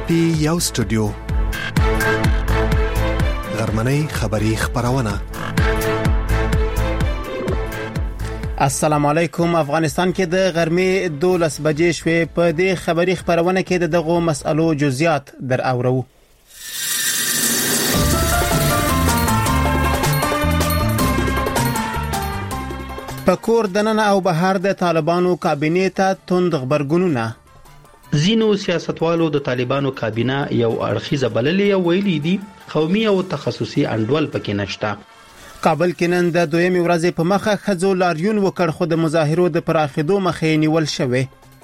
پی یو سټوډیو غرمنۍ خبری خبرونه. السلام علیکم. افغانستان کې د غرمې 12 بجې شوې. په دې خبری خبرونه کې دغه مسئلو جزئیات در اورو. پکور دننه او بهر د طالبانو کابینې ته توند خبرګونونه. زینو سیاستوالو د طالبانو کابینه یو اړخیزه بللې ویلي دي قومي او تخصصي انډول پکې نشته. کابل کې نن د دویمې ورځې په مخه خځو لاریون وکړ خو د مظاهرو د پراخېدو مخې نیول شوې.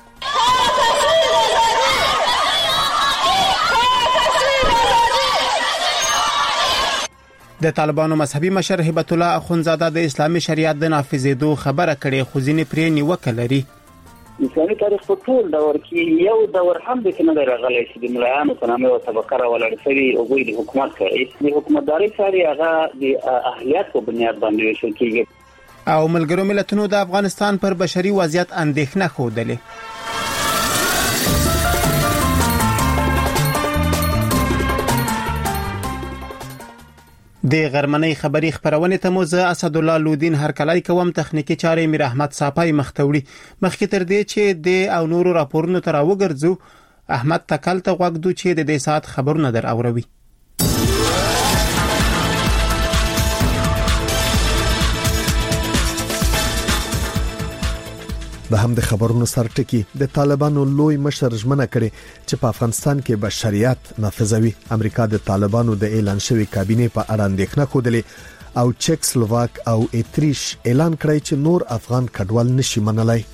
د طالبانو مذهبي مشر هبت الله اخونزاده د اسلامي شریعت د نافذېدو خبره کړې خو ځینې پرې نیوکه لري. اسلامي تاریخ په ټول دور کې یو دور هم د کنه راغلی چې د ملایانو په نامه او طبقه راولړ شوی او د حکومت کوي. د حکومتداري سره هغه د اهلیت په بنیاد باندې وشل کیږي. او ملګرو ملتونو د افغانستان پر بشري وضعیت اندېښنه خوده. د غرمنۍ خبری خبرونه ته مو زه اسد الله لودین هرکلای کوم. تخنیکی چارې میر احمد صافای مختوړي. مخکې تر دې چې د او نورو راپورونو تر وګرځو احمد تکل ته غوږ دو چې د دې سات خبرونه در اوروي. د هم د خبرونو سرټکی د طالبانو لوی مشر ژمنه کړي چې په افغانستان کې به شریعت نافذوي. امریکا د طالبانو د اعلان شوی کابینې په اړه اندېښنه خوده او چک سلوواک او اتریش اعلان کړی چې نور افغان کډوال نشي منلای.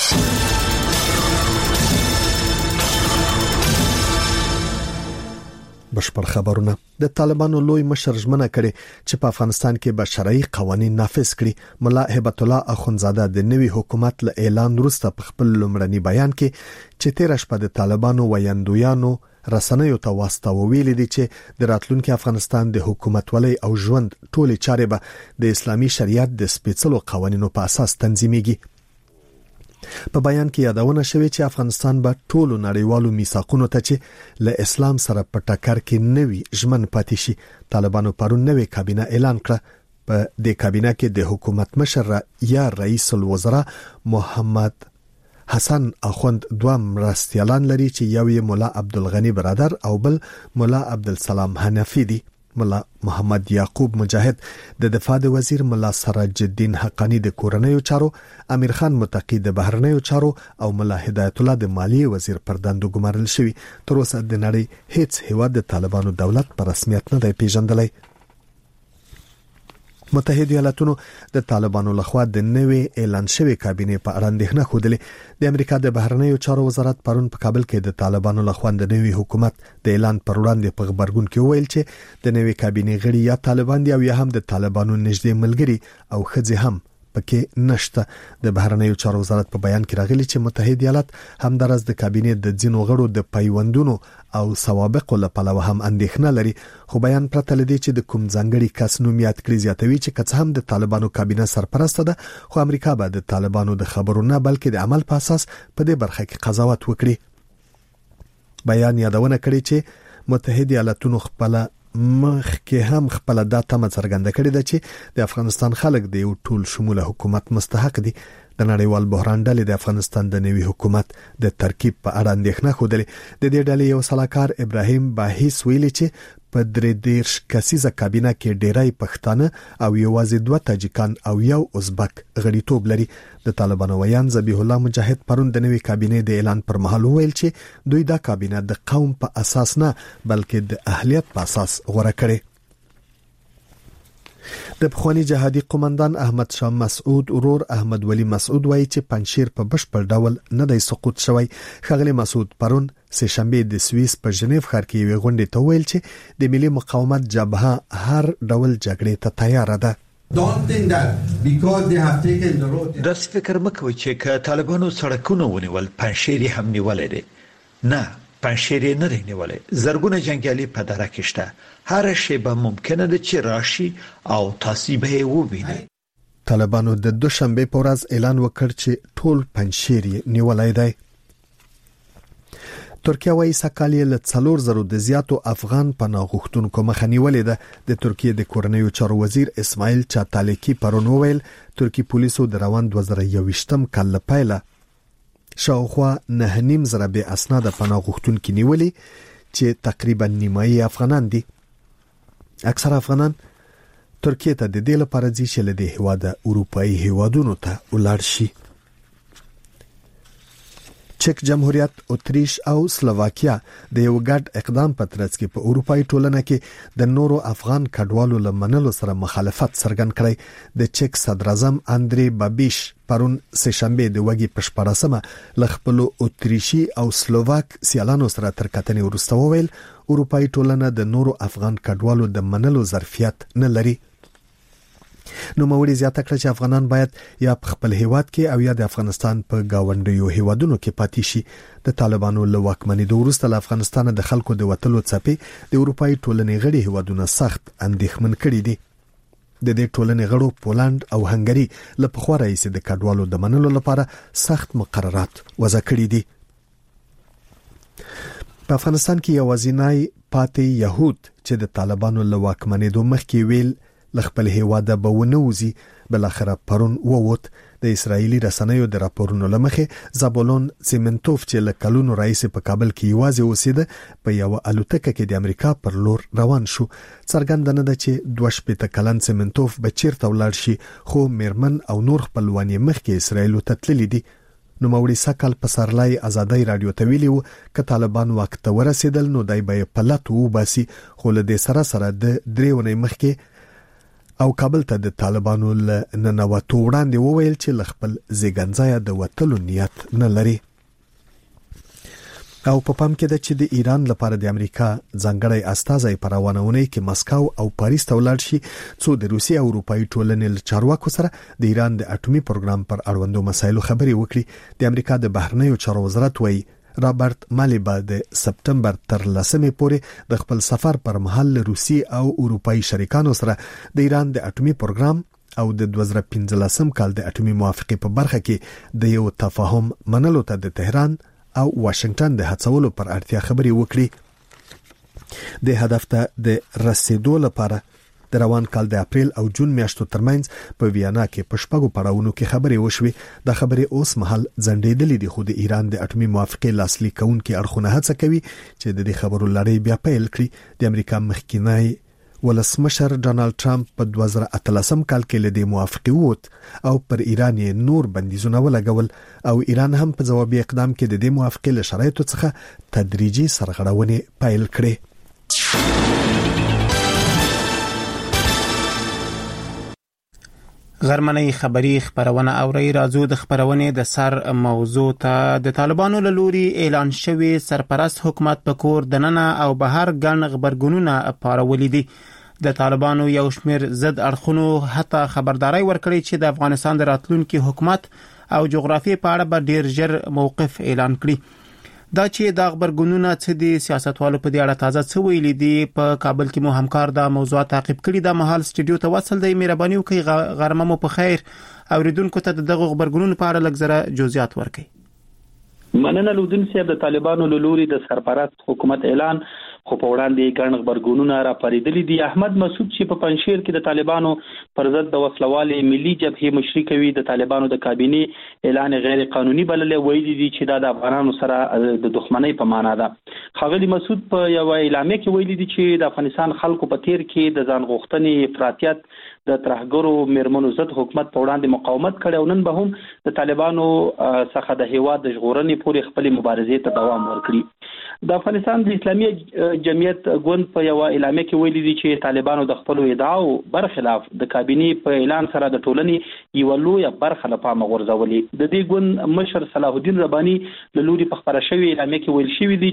بشپړ خبرونه. د طالبانو لوی مشر ژمنه کړي چې په افغانستان کې به شرعي قوانين نافذ کړي. مولا هبت الله اخونزاده د نوي حکومت له اعلان وروسته په خپل لومړني بیان کې چې 13 شپه د طالبانو ویاندویانو رسنیو ته واسطه ویلي دي چې د راتلونکي افغانستان د حکومت ولې او ژوند ټولې چارې به د اسلامي شریعت د سپېڅلو قوانینو په اساس تنظیمېږي. په بیان کې یادونه شوې چې افغانستان به ټولو نړیوالو میثاقونو ته چې له اسلام سره په ټکر کې نوي ژمن پاتې شي. طالبانو پرون نوې کابینه اعلان کړه. په دې کابینه کې د حکومت مشر یا رئیس الوزرا محمد حسن اخوند دوه مرستیالان لري چې یو یې مولا عبدالغنی برادر او بل مولا عبدالسلام حنفی دي. مولا محمد یعقوب مجاهد د دفاع د وزیر مولا سراج الدین حقانی د کورنیو چارو، امیر خان متقی د بهرنیو چارو او مولا هدایت الله د مالیې وزیر پر دندو ګمارل شوی. تر اوسه د نړۍ هیڅ هیواد د طالبانو دولت په رسمیت نه دی پیژندلی. متحده ایالاتونو د طالبانو لخوا د نوې اعلان شوی کابینې په اړه اندېښنه خوده. د امریکا د بهرنیو چارو وزارت پرون په کابل کې د طالبانو لخوا د نوې حکومت د اعلان پر وړاندې په خبرګون کې ویل چې د نوې کابینې غړي یا طالبان دي او یا هم د طالبانو نږدې ملګري او ښځې هم پکې نشته. د بهرنیو چارو وزارت په بیان کې راغلي چې متحده ایالات همدارس د کابینې د ځینو غړو د پیوندونو او سوابقو لپاره هم اندېښنه لري. خو بیان پرته لدی چې د کوم ځانګړي کس نوم یاد کړی زیاتوي چې کڅ هم د طالبانو کابینه سرپرست ده. خو امریکا به د طالبانو د خبرو نه بلکې د عمل په اساس په دې برخه کې قضاوت وکړي. بیان یادونه کړي چې متحده ایالاتونو خپل مخکې هم خپل د تمه څرګنده کړې ده چې د افغانستان خلک د یو ټول شموله حکومت مستحق دي. د نړیوال بحران ډلې د افغانستان د نوي حکومت د ترکیب په اړه اندېښنه خوده. د دې ډلې یو سلاکار ابراهیم باهیس ویلي چې په 33 کسیزه کابینه کې ډیری پښتانه او یوازې 2 تاجکان او یو ازبک غړیتوب لري. د طالبانو ویان ذبیح الله مجاهد پرون د نوې کابینې د اعلان پر مهال ویل چې دوی دا کابینه د قوم په اساس نه بلکې د اهلیت په اساس غوړه کړي. د پخوانی جهادي قومندان احمد شاه مسعود ورور احمد ولی مسعود وایي چې پنځیر په بشپړ ډول نه دی سقوط شوی. ښاغلی مسعود پرون سه شنبه د سوئیس په ژنیو ښار کې یو غونډه ته ویل چې د ملي مقاومت جبهه هر ډول جګړې ته تیار ده. دا فکر مکوي چې که طالبانو سړکونه ونیول پنځیر هم نیولې دي. نه، پنځیر نه دی نیولې. زرګونه جنگیالي په دره کې شته. هر شی به ممکنه ده چې راشي او تاسو به ووینئ. طالبانو د دوشنبه په ورځ اعلان وکړ چې ټول پنځیر نیولای دی. ترکیه وايي سکهال له 4,000 د زیاتو افغان پناه غوښتونکو مخه نیولې ده. د ترکیه د کورنیو چارو وزیر اسماعیل چاتالیکی پرون وویل ترکی پولیسو د روان 2021م کال لپاره شاوخوا 9.5 به اسناد پناه غوښتونکو نیولې چې تقریبا نیمایي افغانان دي. اکثر افغانان ترکیه ته د دې لپاره ځي چې له دې هیواده اروپאי هیوادونو ته ولاړ شي. چک جمهوریت، اتریش او سلوواکیا د یو ګډ اقدام په ترڅ کې په اروپאי ټولنه کې د نورو افغان کډوالو لمنلو سره مخالفت څرګند کړی. د چک صدر اعظم اندری بابیش پرون سه شنبه د وګي پښپړاسمه لخپلو اتریشي او سلوواک سیالانو سره تر کتنې ورسته وویل اروپאי ټولنه د نورو افغان کډوالو د منلو ظرفیت نه لري. نو موري زیاته کړ چې افغانان باید یا په خپل هیواد کې او یا د افغانستان په گاونډیو هیوادونو کې پاتې شي. د طالبانو له واکمنۍ وروسته له افغانستان د خلکو د وټلو څپې د اروپאי ټولنې غړي هیوادونه سخت اندېښمن کړي دي. د دې ټولنې غړو پولند او هنګري له پخوا راهیسې د کډوالو د منلو لپاره سخت مقررات وضع کړي دي. په افغانستان کې یوازینی پاتې يهود چې د طالبانو له واکمنۍ مخکې ویل لخپل هیواده به ونوزي بل اخر پرون ووت. د اسرایلی رسنیو د راپورونو لمخې زابولون سیمنتوف چې له کلونو رئیس په کابل کې یوازې اوسېده په یو الوتکه کې د امریکا پر لور روان شو. څرګند نه ده چې 22 کلن سیمنتوف به چیرته ولاړ شي خو میرمن او نور خپلوان مخکې اسرایل ته تللی دي. نو موري سکهال په سرلای ازادۍ رادیو ته ویلي وو ک طالبان وخت ته ورسېدل نو دای به پلت وو باسي خو له دې سره د دریونې مخکې او کابل ته د طالبانو ننواتو وړاندې وویل چې لخپل زیګنځای د وټلو نیت نه لري. او په پام کې ده چې د ایران لپاره د امریکا ځانګړی استازی په روانونه کې مسکو او پاریس ته ولاړ شي څو د روسي او اروپאי ټولنې له چارواکو سره د ایران د اټومي پروګرام پر اړوندو مسایلو خبرې وکړي. د امریکا د بهرنیو چارو وزارت وایي رابرټ مالیبا د سپتمبر تر 10 پورې د خپل سفر پر مهال روسي او اروپאי شریکانو سره د ایران د اټومي پروګرام او د 2015 کال د اټومي موافقې په برخه کې د یو تفاهم منلو ته د تهران او واشنگټن د هڅولو پر اړتیا خبرې وکړي. د هدف ته د رسیدو لپاره د روان کال د اپریل او جون میاشتو ترمنځ په ویانا کې پښپغو پړاوونو کې خبرې وشوي. د خبرې اوس مهال ځنډېدلې دي خو د ایران د اټومي موافقې لاسلیک کوونکي اړخونه هڅه کوي چې د دې خبرو لړۍ بیا پیل کړي. د امریکا مخکینی ولسمشر ډانلډ ټرمپ په 2013 کال کې له دې موافقې ووت او پر ایران یې نور بندیزونه ولګول او ایران هم په ځوابي اقدام کې د دې موافقې له شرایطو څخه تدریجي سرغړونې پیل کړې. غرمنۍ خبری خبرونه اوري راځو د خبرونه د سر موضوع ته. د طالبانو له لوري اعلان شوی سرپرست حکومت په کور دننه او بهر ګڼ خبرګونونه پارولې دي. د طالبانو یو شمېر ضد اړخونو حتی خبرداري ورکړي چې د افغانستان د راتلونکي حکومت او جغرافیې په اړه به ډیر ژر موقف اعلان کړي. دا چې د خبرګونونو څخه د سیاستوالو په دې اړه تازه څه ویلي دي په کابل کې مو همکار دا موضوع تعقیب کړي. د محل سټډیو ته وصل دی مهرباني وکړئ غرمه مو په خیر اوریدونکو ته دغه خبرګونونو په اړه لږ زره جزئیات ورکړئ. مننه لودین صاحب. د طالبانو له لوري د سرپرست حکومت اعلان خو په وړاندې ګڼ خبرګونونه را پریدلې دي. احمد مسعود چې په پنځشیر کې د طالبانو پر ضد د وسلوالي ملي جبهې مشري کوي د طالبانو د کابینې اعلان غیر قانوني بللې ویلي دي چې دا د افغانانو سره د دښمنۍ په معنا ده. ښاغلي مسعود په یو اعلامیه کې ویلي دي چې د افغانستان خلکو په تیر کې د ځان غوښتنې افراطیت د ترهګرو میرمنو ضد حکومت په وړاندې مقاومت کړي او نن به هم د طالبانو څخه د هیواد د ژغورنې پورې خپل مبارزې ته دوام ورکړي. د افغانستان د اسلامي جمعیت ګوند په یو اعلامیه کې ویلي دي چې طالبانو د خپل ادعاو برخلاف د کابینې په اعلان سره د ټولنې یو لوی برخه له پامه غورځولې. د دې ګوند مشر صلاح الدین رباني له لوري په خبره شوی اعلامیه کې ویل شوی دی چې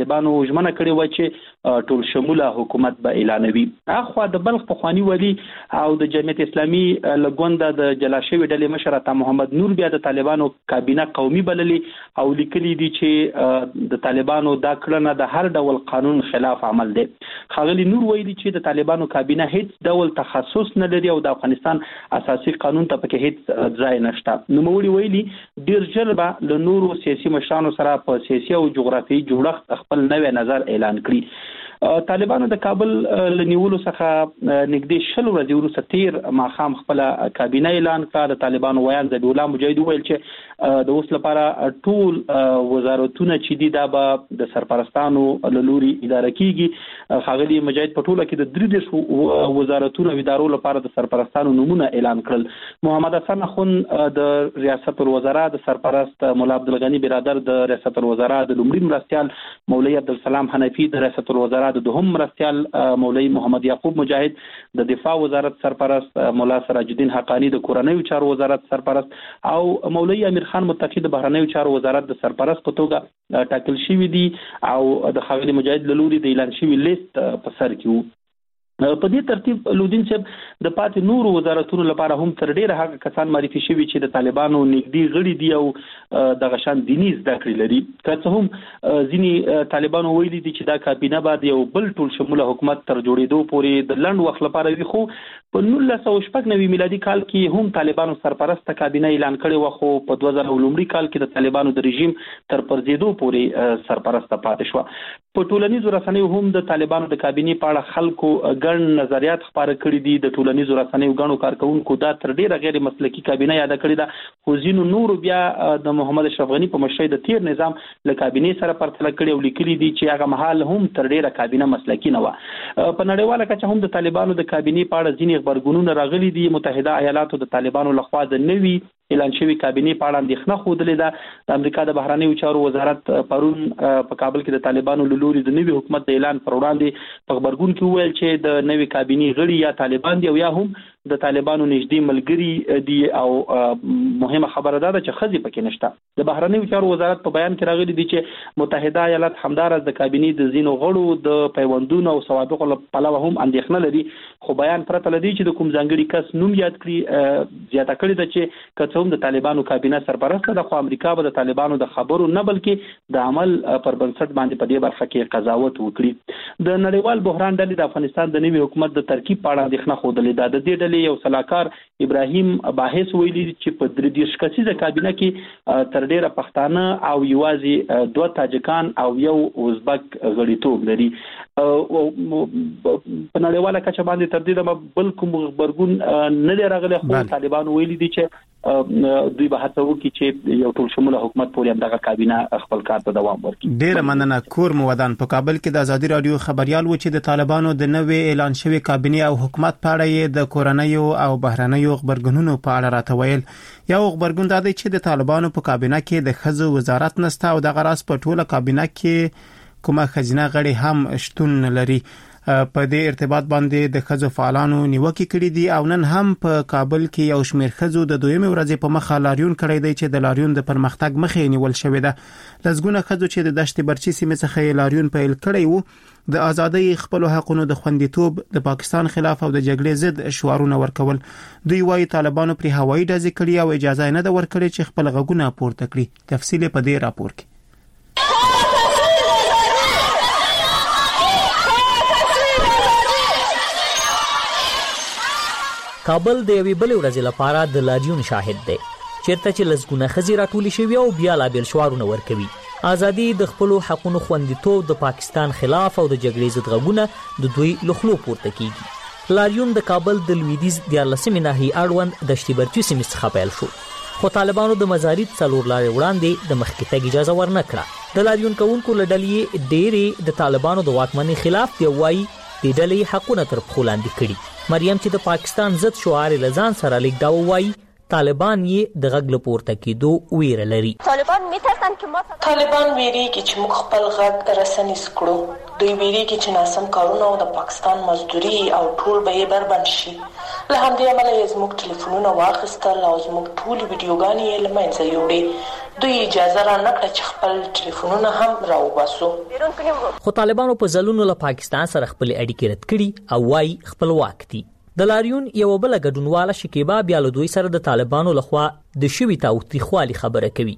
طالبانو ژمنه کړې و چې ټول شموله حکومت به اعلانوي. اخو د بلخ پخوانی ولی او د جمعیت اسلامي لګونده د جلاشوي ډلې مشر عطا محمد نور بیا د طالبانو کابینه قومي بللې او لیکلي دي چې د طالبانو دا کړنه د هر ډول قانون خلاف عمل دی. ښاغلي نور ویلي چې د طالبانو کابینه هیڅ ډول تخصص نه لري او د افغانستان اساسي قانون ته پکې هیڅ ځای نشته. نوموړي ویلي ډیر ژر به له نورو سیاسي مشرانو سره په سیاسي او جغرافیایي جوړښت خپل نوې نظر اعلان کړي. طالبانو د کابل لنیولو څخه نږدې 20 ورځې وروسته تیر ماښام خپل کابینه اعلان کړه. د طالبانو ویان ذبیح الله مجاهد ویل چې د اوس لپاره ټول وزارتونه چې دي دا به د سرپرستانو له لوري اداره کیږي. ښاغلي مجاهد په ټوله کې د 3 وزارتونو ادارو لپاره د سرپرستانو نمونه اعلان کړل. محمد حسن اخون د ریاست الوزرا د سرپرست، مولا عبدالغنی برادر د ریاست الوزرا د لومړي مرستیال، مولوی عبدالسلام حنفی د ریاست الوزرا د دوهم مرستیال، مولوی محمد یعقوب مجاهد د دفاع وزارت سرپرست، مولا سراج الدین حقانی د کورنیو چارو وزارت سرپرست او مولوی امیر خان متقی د بهرنیو چارو وزارت د سرپرست په توګه ټاکل شوی دي او د ښاغلي مجاهد له لوري د اعلان شوی لیست په سر کې وو. په دې ترتیب لودین صاحب د پاتې نورو وزارتونو لپاره هم تر ډیره هغه کسان معرفي شوي چې د طالبانو نږدې غړي دي او د غشان دیني زده کړې لري. که څه هم ځینې طالبانو ویلي دي چې دا کابینه بعد یو بل ټول شموله حکومت تر جوړېدو پورې د لنډ وخت لپاره وي، خو په 1996 میلادي کال کې هم طالبانو سرپرسته کابینه اعلان کړې و، خو په 2000 کال کې د طالبانو د رژیم تر پرځېدو پورې سرپرسته پاتې شو. په ټولنیزو رسنیو هم د طالبانو د کابینې په اړه خلکو ګڼ نظریات خپاره کړي دي. د ټولنیزو رسنیو ګڼو کارکونکو دا تر ډیره غیر مسلکي کابینه یاد کړې ده، خو ځینو نورو بیا د محمد اشرف غنی په مشرۍ د تیر نظام له کابینې سره پرتله کړي او لیکلي دي چې هغه مهال هم تر ډیره کابینه مسلکي نه و. په نړیواله کچه هم د طالبانو د کابینې په اړه ځینې خبرګونونه راغلي دي. متحده ایالاتو د طالبانو لخوا د نوي اعلان شوی کابینې په اړه اندېښنه ښودلې ده. د امریکا د بهرنیو چارو وزارت پرون په کابل کې د طالبانو له لوري د نوي حکومت د اعلان پر وړاندې په خبرګون کې وویل چې د نوي کابینې غړي یا طالبان دي او یا هم د طالبانو نږدې ملګري دي او مهمه خبره ده چې ښځې پکې نشته. د بهرنیو چارو وزارت په بیان کې راغلي دي چې متحده ایالات همدارس د کابینې د ځینو غړو د پیوندونو او سوابقو له پلوه هم اندېښنه لري، خو بیان پرته لدی چې د کوم ځانګړي کس نوم یاد کړي. زیاته کړې ده چې که هم د طالبانو کابینه سرپرسته ده، خو امریکا به د طالبانو د خبرو نه بلکې د عمل پر بنسټ باندې په دې برخه کې قضاوت وکړي. د نړیوال بحران ډلې د افغانستان د نوي حکومت د ترکیب په اړه اندېښنه ښودلې ده. د دې ډلې یو سلاکار ابراهیم باحث ویلي چې په 33 کسیزه کابینه کې تر ډیره پښتانه او یوازې 2 تاجکان او یو ازبک غړیتوب لري. په نړیواله کچه باندې تر دې بل کوم خبرګون نه دی راغلی، خو طالبانو ویلي دي چې دوی به هڅه وکړي چې یو ټول شموله حکومت پورې همدغه کابینه خپل کار ته دوام ورکړي. ډیره مننه. کور مودان په کابل کې د ازادي رادیو خبريال و چې د طالبانو د نوې اعلان شوی کابینه او حکومت په اړه د کورنیو او بهرنیو خبرګونونو په اړه راته ویل. یو خبرګون دا دی چې د طالبانو په کابینه کې د ښځو وزارت نشته او د غراس په ټوله کابینه کې کومه خزینه غړي هم شتون لري. په دې ارتباط باندې د ښځو فعالانو نیوکې کړې دي او نن هم په کابل کې یو شمېر ښځو د دویمې ورځې په مخه لاریون کړی دی چې د لاریون د پرمختګ مخې نیول شوې ده. لږونه ښځو چې د دشت برچي سیمې څخه لاریون پیل کړی وو د ازادۍ خپل حقونو د خوندیتوب، د پاکستان خلاف او د جګړې ضد شعارونه ورکول. دوی وايي طالبانو پر هوایي ډزې کړي او اجازه نه ده ورکړې چې خپل غږونه پورته کړي. تفصیل په دې راپور کې. کابل د یوې بلې ورځې لپاره د لاریون شاهد دی، چیرته چې لسګونه ښځې راټولې شوي او بیا لا بیل شعارونه ورکوي. ازادي، د خپلو حقونو خوندیتوب، د پاکستان خلاف او د جګړې ضد غږونه د دوی له خولو پورته کیږي. لاریون د کابل د لویدیځ 14مې ناحیې اړوند دشت برچي سیمې څخه پیل شو، خو طالبانو د مزارید 4 لارې وړاندې د مخکې تګ اجازه ورنه کړه. د لاریون کوونکو له ډلې ډېرې د طالبانو د واکمنۍ خلاف دی، وایي د ډلې حقونه تر پښو لاندې کړي. مریم چې د پاکستان ضد شعار لزان سره لیکداو وایي طالبان یې د غږ له پورته کېدو ویره لري. طالبان ویریږي چې موږ خپل غږ رسنیز کړو. دوی ویریږي چې ناسم کارونه او د پاکستان مزدوري او ټول به یې بربند شي. له همدې امله یې زموږ ټلیفونونه واخیستل او زموږ ټول ویډیوګانې یې له منځه یوړې. دوی اجازه را نکړه چې خپل ټلیفونونه هم راوباسو. خو طالبانو په ځلونو له پاکستان سره خپل اړیکې رد کړي او وايي خپلواک دي. د لاریون یو بل ګډونواله شکیبا بیا له دوی سره د طالبانو لخوا د شوي تاوتریخوالي خبره کوي.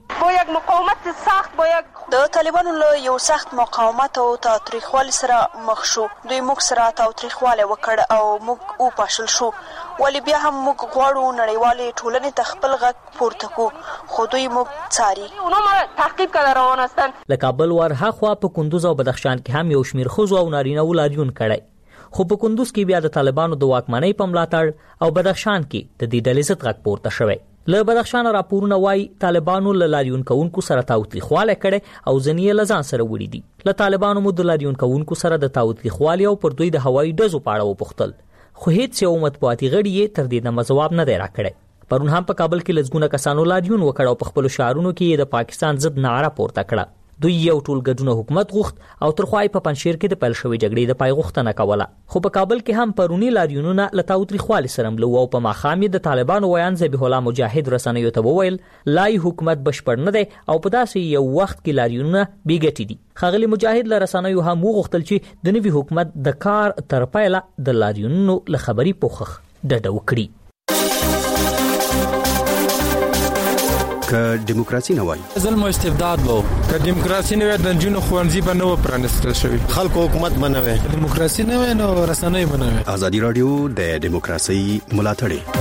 د طالبانو له یو سخت مقاومت او تاوتریخوالي سره مخ شو. دوی موږ سره تاوتریخوالی وکړ او موږ وپاشل شو. ولی بیا هم موږ غواړو نړیوالې ټولنې ته خپل غږ پورته کړو، خو دوی موږ څاري. له کابل ورهاخوا په کندوز او بدخشان کې هم یو شمېر ښځو او نارینه‌وو لاریون کړی، خو په کندوز کې بیا د طالبانو د واکمنۍ په ملاتړ او بدخشان کې د دې ډلې ضد غږ پورته شوی. له بدخشان راپورونه وایي طالبانو له لاریون کوونکو سره تاوتریخوالی کړی او ځینې یې له ځان سره وړي دي. له طالبانو مو د لاریون کوونکو سره د تاوتریخوالي او پر دوی د هوایي ډزو په اړه وپوښتل، خو هیڅ یو مطبوعاتي غړي یې تر دې دمه ځواب نه دی راکړی. پرون هم په کابل کې لسګونه کسانو لاریون وکړ او په خپلو شعارونو کې د پاکستان ضد نعره پورته کړه. دوی یو ټول ګډونه حکومت غوښت او تر خوای په پنځشیر کې د پیل شوې جګړې د پای غوښتنه کوله. خو په کابل کې هم پرونی لاریونونه له تاوتریخوالي سره مل او په ماښام د طالبانو ویان ذبیح الله مجاهد رسنیو ته وویل لای حکومت بشپړ نه دی او په داسې یو وخت کې لاریونونه بیګټي دي. ښاغلي مجاهد له رسنیو هم وغوښتل چې د نوي حکومت د کار تر پایله د لاریونونو له خبري پوښښ ډډه وکړي. که دیموکراسي نه وای ظلم او استبداد وو، که دیموکراسي نه وای د جنونو خوانزي به نه پرانستل شوی، خلکو حکومت بنوي، دیموکراسي نه وای نو رسنۍ بنوي. ازادي رادیو د دیموکراسي ملاتړ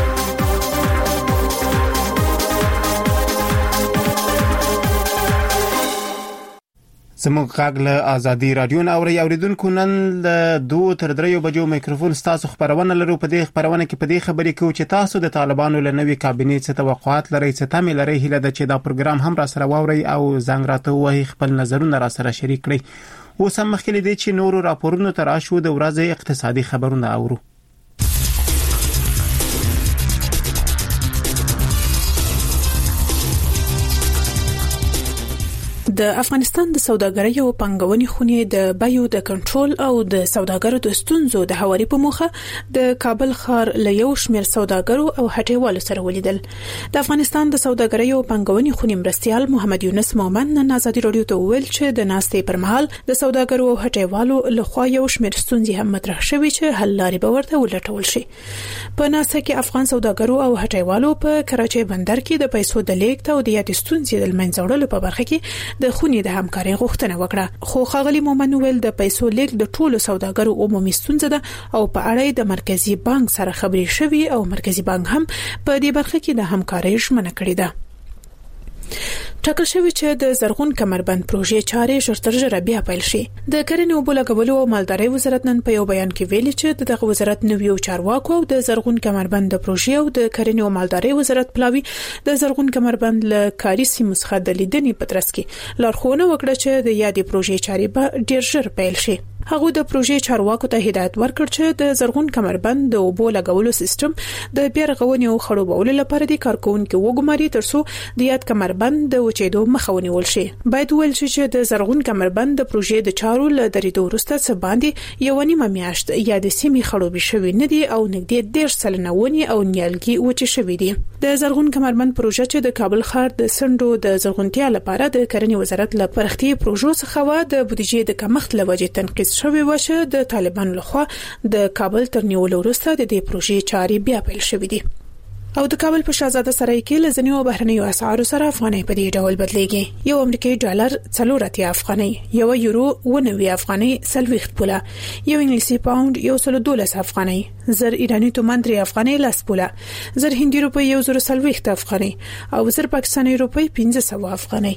زموږ غږ له ازادي رادیو نه اوریدونکو نن له 2 تر 3 بجو میکروفون تاسو خبرونه لرو. په دې خبرونه کې په دې خبرې کې چې تاسو د طالبانو له نوې کابینې څخه توقعات لرئ، څه تمه لرئ، هیله ده چې دا پروګرام هم را سره واوري او زنګ راته وایي خپل نظرونه را سره شریک کړئ. اوس هم مخکې دې چې نورو راپورونو ته راشو د ورځې اقتصادي خبرونه اورو. د افغانستان د سوداګرۍ او پانګونې خونې د بیو د کنټرول او د سوداګرو د ستونزو د هواري په موخه د کابل ښار له یو شمېر سوداګرو او هټیوالو سره ولیدل. د افغانستان د سوداګرۍ او پانګونې خونې مرستیال محمد یونس مومن نن ازادي رادیو ته وویل چې د ناستې پر مهال د سوداګرو او هټیوالو لخوا یو شمېر ستونزې هم مطرح شوې چې حل لارې به ورته ولټول شي. په ناسته کې افغان سوداګرو او هټیوالو په کراچۍ بندر کې د پیسو د لیږد او د یادې ستونزې د منځه وړلو په برخه کې د خونې د همکارۍ غوښتنه وکړه. خو ښاغلي مومن ویل د پیسو لیږد د ټولو سوداګرو عمومي ستونزه ده او په اړه د مرکزی بانک سره خبرې شوې او مرکزی بانک هم په دې برخه کې د همکارۍ ژمنه کړې ده. ټاکل شوی چې د زرغون کمربند پروژې چارې ژر تر ژره بیا پیل شي. د کرنې او بولګولو او مالدارۍ وزارت نن په یو بیان کې ویلي چې دغه وزارت نویو چارواکو د زرغون کمربند د پروژې او د کرنې او مالدارۍ وزارت پلاوی د زرغون کمربند له کاري سیمو څخه د لیدنې په ترڅ کې لارښوونه وکړه چې د یادې پروژې چارې به ډیر ژر پیل شي. هغه د پروژې چارواکو ته هدایت ورکړ چې د زرغون کمربند د اوبو لګولو سیستم د بیا رغونې او خړوبولو لپاره د کارکونکو وګماري ترڅو د یاد کمربند د وچېدو مخه ونیول شي. باید ویل شي چې د زرغون کمربند د پروژې د چارو له درېدو وروسته څه باندې یو نیمه میاشت یا د سیمې خړوبې شوې نه دي او نږدې 10 سلنه ونې او نیالګي وچې شوې دي. د زرغون کمربند پروژه چې د کابل ښار د سندو د زرغونتیا لپاره د کرنې وزارت له پرختي پروژو څخه و د بودیجې د کمښت لوجې تنقیز شوی و چې د طالبانو لخوا د کابل تر نیولو وروسته د دې پروژې چارې بیا پیل شوې دي. او د کابل په شاهزاده سرای کې لزنیو بهرنیو اسعارو سره افغانۍ په دې ډول بدلېږي. یو امریکایي ډالر 4 افغانۍ، یو یورو 90 افغانۍ 40 پوله، یو انګلیسي پاوند 112 افغانۍ، زر ایرانی تومان 3 افغانۍ 10 پوله، زر هندي روپۍ 140 افغانۍ او زر پاکستاني روپۍ 1500 افغانۍ.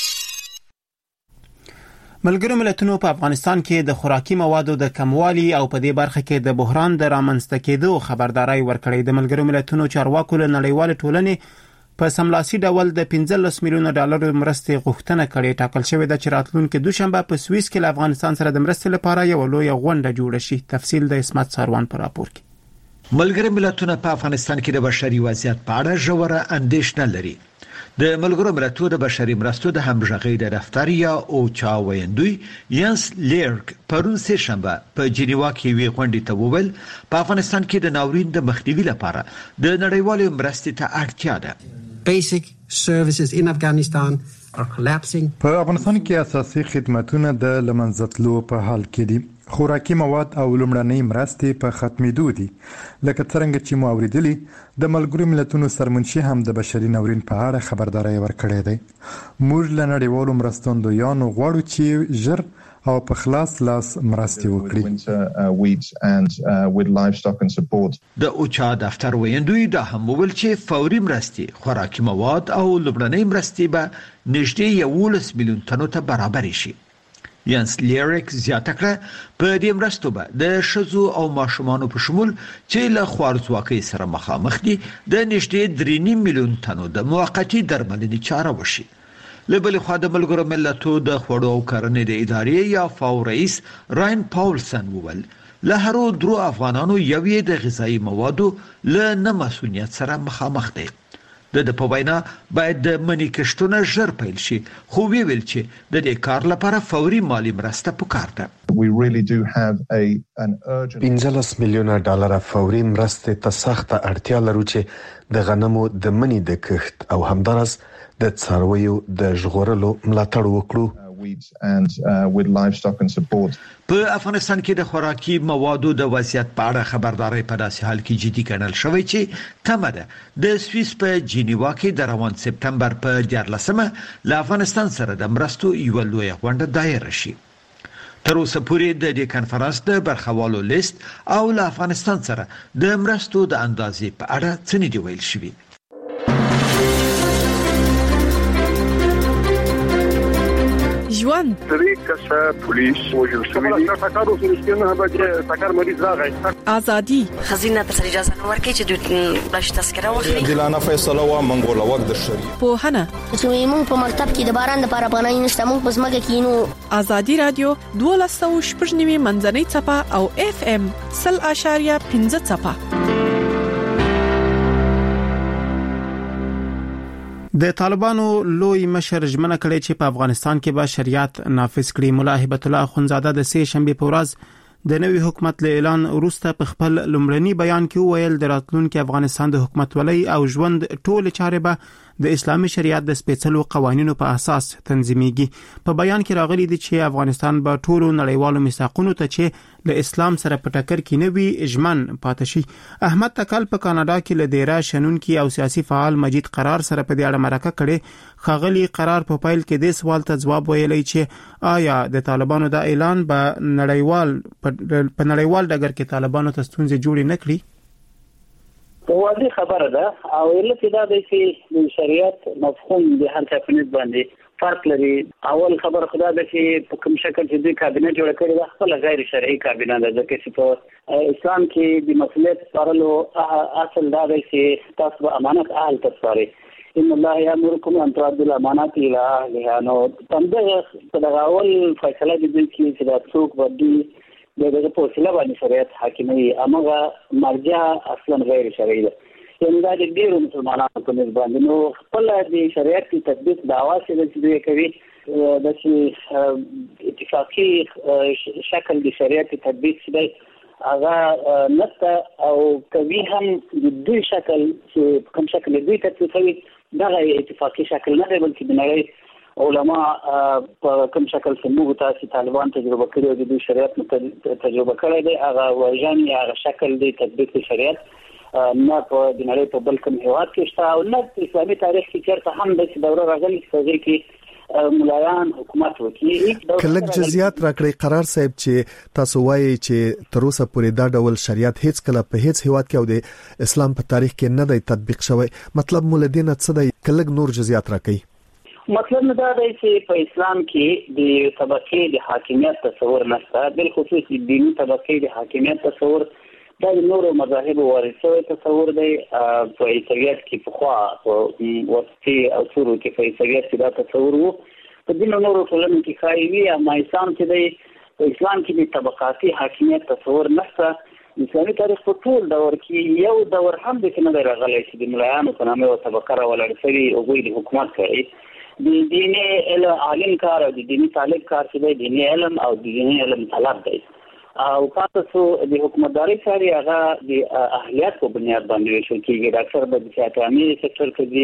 ملګرو ملتونو په افغانستان کې د خوراکي موادو د کموالي او په دې برخه کې د بحران د رامنځته کېدو خبرداري ورکړې. د ملګرو ملتونو چارواکو له نړیوال ټولنې په سملاسي ډول د 15 میلیون ډالر مرستې غوښتنه کړې. ټاکل شوې ده چې راتلونکي دوشنبه په سویس کې له افغانستان سره د مرستې لپاره یو لوی غونډه جوړه شي. تفصیل د اسمت ساروان پر راپور کې. ملګرو ملتونو په افغانستان کې د بشري وضعیت په اړه ژوره اندېښنه لري. د ملګرو ملتونو د بشري مرستو د همغږۍ د دفتر یا او چا ویندوی ینس لیرک پرون سه شنبه په جنیوا کې وی غونډې ته وویل په افغانستان کې د ناورین د مخنیوي لپاره د نړیوالو مرستې ته اړتیا ده. Basic services in Afghanistan are collapsing. په افغانستان کې اساسي خدماتونه د لمنځتلو په حال کې دي. خوراکي مواد او لومړنۍ مرستې په ختمېدو دي. لکه څنګه چې مو اوریدلي د ملګرو ملتونو سرمنشي هم د بشري ناورین په اړه خبرداري ورکړې ده. موږ له نړیوالو مرستندویانو غواړو چې ژر او په خلاص لاس مرستې وکړي. د اوچا دفتر ویندوی دا هم وویل چې فوري مرستې، خوراکي مواد او لومړنۍ مرستې به نږدې 11 میلیون تنو ته برابر شي. یانس لیریک زیاته کړه په دې مرستو به د شذو او ماشومانو په شمول چې له خوارځواکۍ سره مخامخ دي د نږدې 3 میلیون تنو د موقتی درملنې چاره وشي. له بلې خوا د ملګرو ملتونو د خوړو او کرنې د ادارې یا فاو رئیس راین پاولسن وویل له هرو درو افغانانو یوې د غذایی موادو له نه مسؤلیت سره مخامخ دي. د په وینا باید د منی کښتونه ژر پیل شي، خو ویل چې د دې کار لپاره فوري مالی مرسته پکار ده. 15 میلیونه ډالر فوري مرستې ته سخته اړتیا لرو چې د غنمو د منی د کښت او همدارس د څارویو د ژغورلو ملاتړ وکړو. په افغانستان کې د خوراکي موادو د وضعیت په اړه خبرداري په داسې حال کې جدي ګڼل شوی چې تمه ده د سویس په جنیوا کې د روان سپتمبر په 14مه له افغانستان سره د مرستو یو لوی غونډه دایر شي. تر اوسه پورې د دې کانفرنس د برخوالو لیست او له افغانستان سره د مرستو د اندازې په اړه څه نه دی ویل شوی. ژوند پولیس وژل شوی دي ټاکارو سره به ټاکار مریض راغی. ازادي خزینه ته اجازه نه ورکړي چې د بلش تذکره واخلي. دلانه فیصله وا منګول وخت د شریعت په هنه چې موږ په مکتب کې د باران لپاره پناه نشته، موږ په ځمکه کې نو. ازادي رادیو 12.9 منځنۍ چپه او FM 0.5 چپه. د طالبانو لوی مشر ژمنه کړې چې په افغانستان کې به شریعت نافذ کړي. مولا هبت الله اخونزاده د سه شنبه په ورځ د نوي حکومت له اعلان وروسته په خپل لومړني بیان کې ویل د راتلونکي افغانستان د حکومت ولۍ او ژوند ټول چارې به د اسلامي شریعت د سپېڅلو قوانینو په اساس تنظیمېږي. په بیان کې راغلي دي چې افغانستان به ټول نړیوالو میثاقونو ته چې له اسلام سره په ټکر کې نه وي ژمن پاتې شي. احمد تکل په کاناډا کې له ډیره شنونکي او سیاسي فعال مجید قرار سره په دې اړه مرکه کړې. خاغلی قرار په پایل کې د سوال ته جواب ویلی چې آیا د طالبانو د اعلان به نړیوال ډګر کې طالبانو ته ستونزې جوړې نه کړي. واضح خبره ده او علت دا دی چې د شریعت مفهوم د هر چا په نسبت باندې فرق لري. اول خبر خدا ده چې په کوم شکل چې د کابینه جوړ کړي ده خپل غیر شرعي کابینه ده، ځکه چې په اسلام کې د مسؤلیت سپارلو اصل دا دی چې تاسو به امانت اهل تسپارئ. ان الله یامرکم ان تؤدوا الامانات الى اهلها. نو تمدغه د اول فیصله د دې چې دا څوک ودی دغه په وسیله باندې شریعت حاکمي امغه مرجع اصلا غیر شرعي ده. یعنی دا د ډیرو مسلمانانو په نسبت باندې نو خپل د شریعت په تطبیق دعوا چې دوی کوي د اتفاقی شکل د شریعت تطبیق چې هغه نته او کوي هم د دوی شکل چې کوم شکل دوی تطبیقوي دغه اتفاقی شکل نه دی، بلکې د نړۍ علماء په کوم شکل سمو تاسو طالبان تجربه کړی او د شریعت تجربه کړی دی هغه وژن یا هغه شکل دی تطبیق شریعت نه په د نړۍ په بل کوم هیواد کې شته او نه په اسلامي تاریخ کې چیرته هم د دوره راغلي چې ملایان حکومت وکړي. کله جزئیات راکړي قرار صاحب چې تاسو وایي چې تر اوسه پورې دا ډول شریعت هیڅ کله په هیڅ هیواد کې او د اسلام په تاریخ کې نه دی تطبیق شوی. مطلب مولدین څه دی؟ کله نور جزئیات راکړي. مطلب نه دا دی چې په اسلام کې د طبقې د حاکمیت تصور نشته، بل خصوص د دیني طبقې د حاکمیت تصور دا د نورو مذاهبو وارثوي تصور دی. په عیسویت کې پخوا په وسطي او سورو کې په عیسویت کې دا تصور وو، په دینو نورو ټولنو کې خایوي، اما اسلام چې دی په اسلام کې د طبقاتي حاکمیت تصور نشته. اسلامي تاریخ په ټول دور کې یو دور هم د نه راغلی چې د ملایانو په نامه او طبقه راولاړ شوي هغوی د حکومت کوي. د دیني علم عالم کار او د دیني طالب کار چې دی دیني علم او د دیني علم طلب دی او تاسو د حکومتداري سره هغه د اهلیت په بنیاد باندې وشو کېږي. ډاکټر به د سیاستامي سکتور کې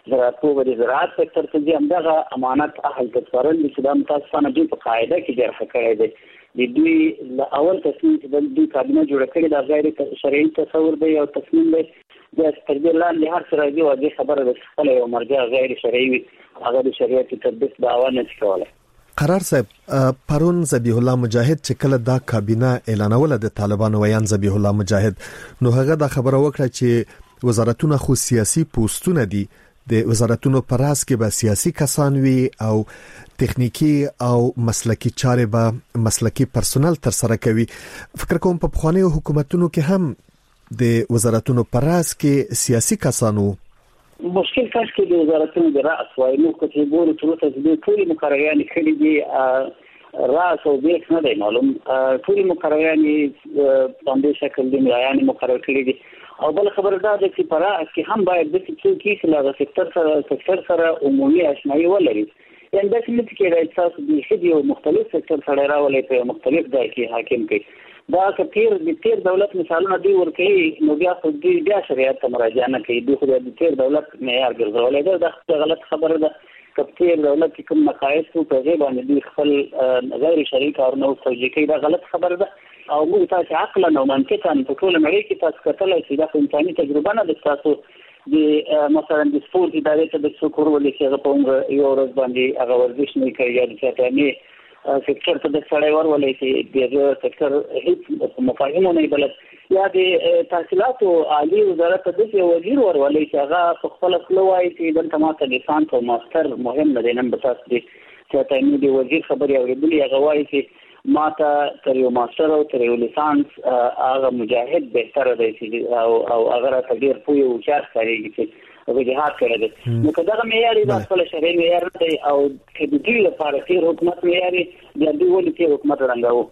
زراعت سکتور ته دي همدغه امانت اهل تسپارل چې د متاسفانه دوی په قاعده کې جرح کړی دی. د دوی اول تصمیم چې د دوی کابینه جوړه کړې د غیر شرعي تصور دی او تصمیم دی د تدبیر لاندې هر څه راځي او د خبره د خپل یو مرجع غیر شرعي وي هغه د شریعت تطبیق دعوا نه کوله. قرار صاحب پرون ذبیح الله مجاهد چې کله دا کابینه اعلانوله د طالبانو ویان ذبیح الله مجاهد نو هغه دا خبره وکړه چې وزارتونه خو سیاسي پوسټونه دي د وزارتونو پر راس کې به سیاسي کسان وي او تخنیکی او مسلکی چارې به مسلکی پرسونل تر سره کوي. فکر کوم په خواني حکومتونو کې هم د وزارتونو پر راس کې سیاسي کسانو مشکل کاش کې د وزارتونو د راس وای نو کومه ګورو چې د ټولي مقرریان کړي دي راس او بیت نه دی معلوم ټولي مقرریان باندې شکل دي ملایان مقرر کړي دي او بل خبر دا ده چې پر راس کې هم باید د څه کې لا سکتور سره عمومي آشنایی ولري. یعنی د څه کې د احساس د خدي او مختلف سکتور سره راولې په مختلف ځای کې حاکم کوي. دا کثیر دولت مثالونه دی ورکړي نو بیا خو دوی بیا شریعت ته مراجعه نه کوي. دوی خو د تیر دولت معیار ګرځولې ده د غلط خبره ده. کثیر دولت کوم نقایص په ځای باندې دوی خپل غیر شرعي کارونه توجیه کوي دا غلط خبره ده او موږ تاسو عقلا او منطقا په ټول نړۍ کې تاسو کتلای شئ دا انساني تجربه نه ده. تاسو د مثلا د سپورت ادارې ته د څوک ورولې چې هغه په یو ورځ باندې هغه ورزش نه کوي یا د چاټاني سکتور ته د سړی ورولې چې د سکتور هیڅ مفاهیم نه بلد یا د تحصیلات عالی وزارت د وزیر ورولې چې هغه خپل خپلوي چې دلته ماته لیسانس او ماستر مهم نه دي. نن به تاسو د چاټاني د وزیر خبري اورېدلې هغه وایي چې ماته تر یو ماستر او تر یو لیسانس هغه مجاهد بهتره دی او هغه ته ډیر پوهه او چار کوي چې هغه جهاد کړی دی. نو کله معیار د خپل شرعي معیار دی او د دې لپاره چې حکومت معیار دی د ولې چې حکومت رنګاو.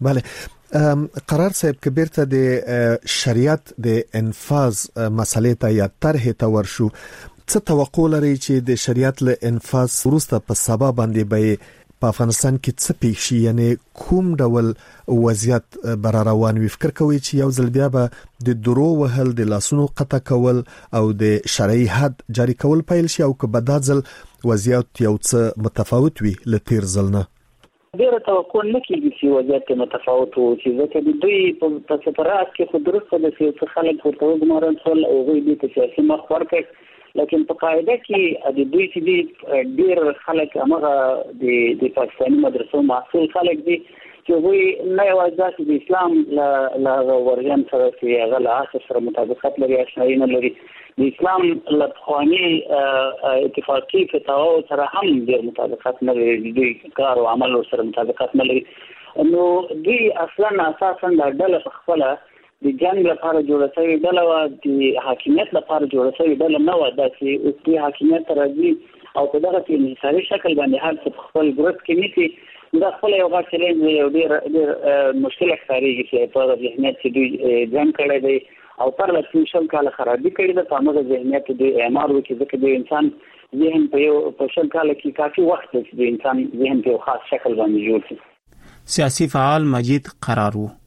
بله قرار صاحب کبیر ته د شریعت د انفاذ مسلې ته یا طرح ته ورشو څه توقع لري چې د شریعت له انفاذ وروسته په سبا باندې به په افغانستان کې څه پیښ شي یعنی کوم ډول وضعیت بر روان وي؟ فکر کوي چې یو ځل بیا به د درو وهل د لاسونو قطع کول او د شرعي حد جاری کول پیل شي او که بدازل وضعیت یو څه متفاوت وي لتیر ځلنه؟ ډیره توقع نه کیږي چې وضعیت متفاوت وي چې ځکه د دوی په سفرات کې خو درسته د سیاسي خلک ورته وګمارل ټول او دوی د سیاسي مخ ورکړ لیکن په قاعده کې د دوی چې ډیر خلک هغه د پاکستاني مدرسو محصول خلک دي چې وایي نه یوازې د اسلام له ورژن سره چې هغه له اساس سره مطابقت لري آشنایي نه لري د اسلام له قواني اتفاقي فتاوا سره هم ډیر مطابقت نه لري دوی کار او عمل سره مطابقت نه لري. نو دوی اصلا اساسا د ډله خپل د جنگ لپاره جوړه شوې ډله و د حاکمیت لپاره جوړه شوې ډله نه و دا چې اوس د حاکمیت راځي او په دغه کې انحصاري شکل باندې هر څه خپل ګروپ کې نیسي دا خپل یو غټ چیلنج یو ډیر مشکل ښکارېږي چې په ذهنیت کې دوی جنگ کړی دی او پر لسل کال خرابي کړې ده په هغه ذهنیت د اعمار وکړي ځکه د انسان ذهن په شل کال کې کافي وخت دی چې د انسان ذهن په خاص شکل باندې جوړ شي. سیاسي فعال مجید قرار وو.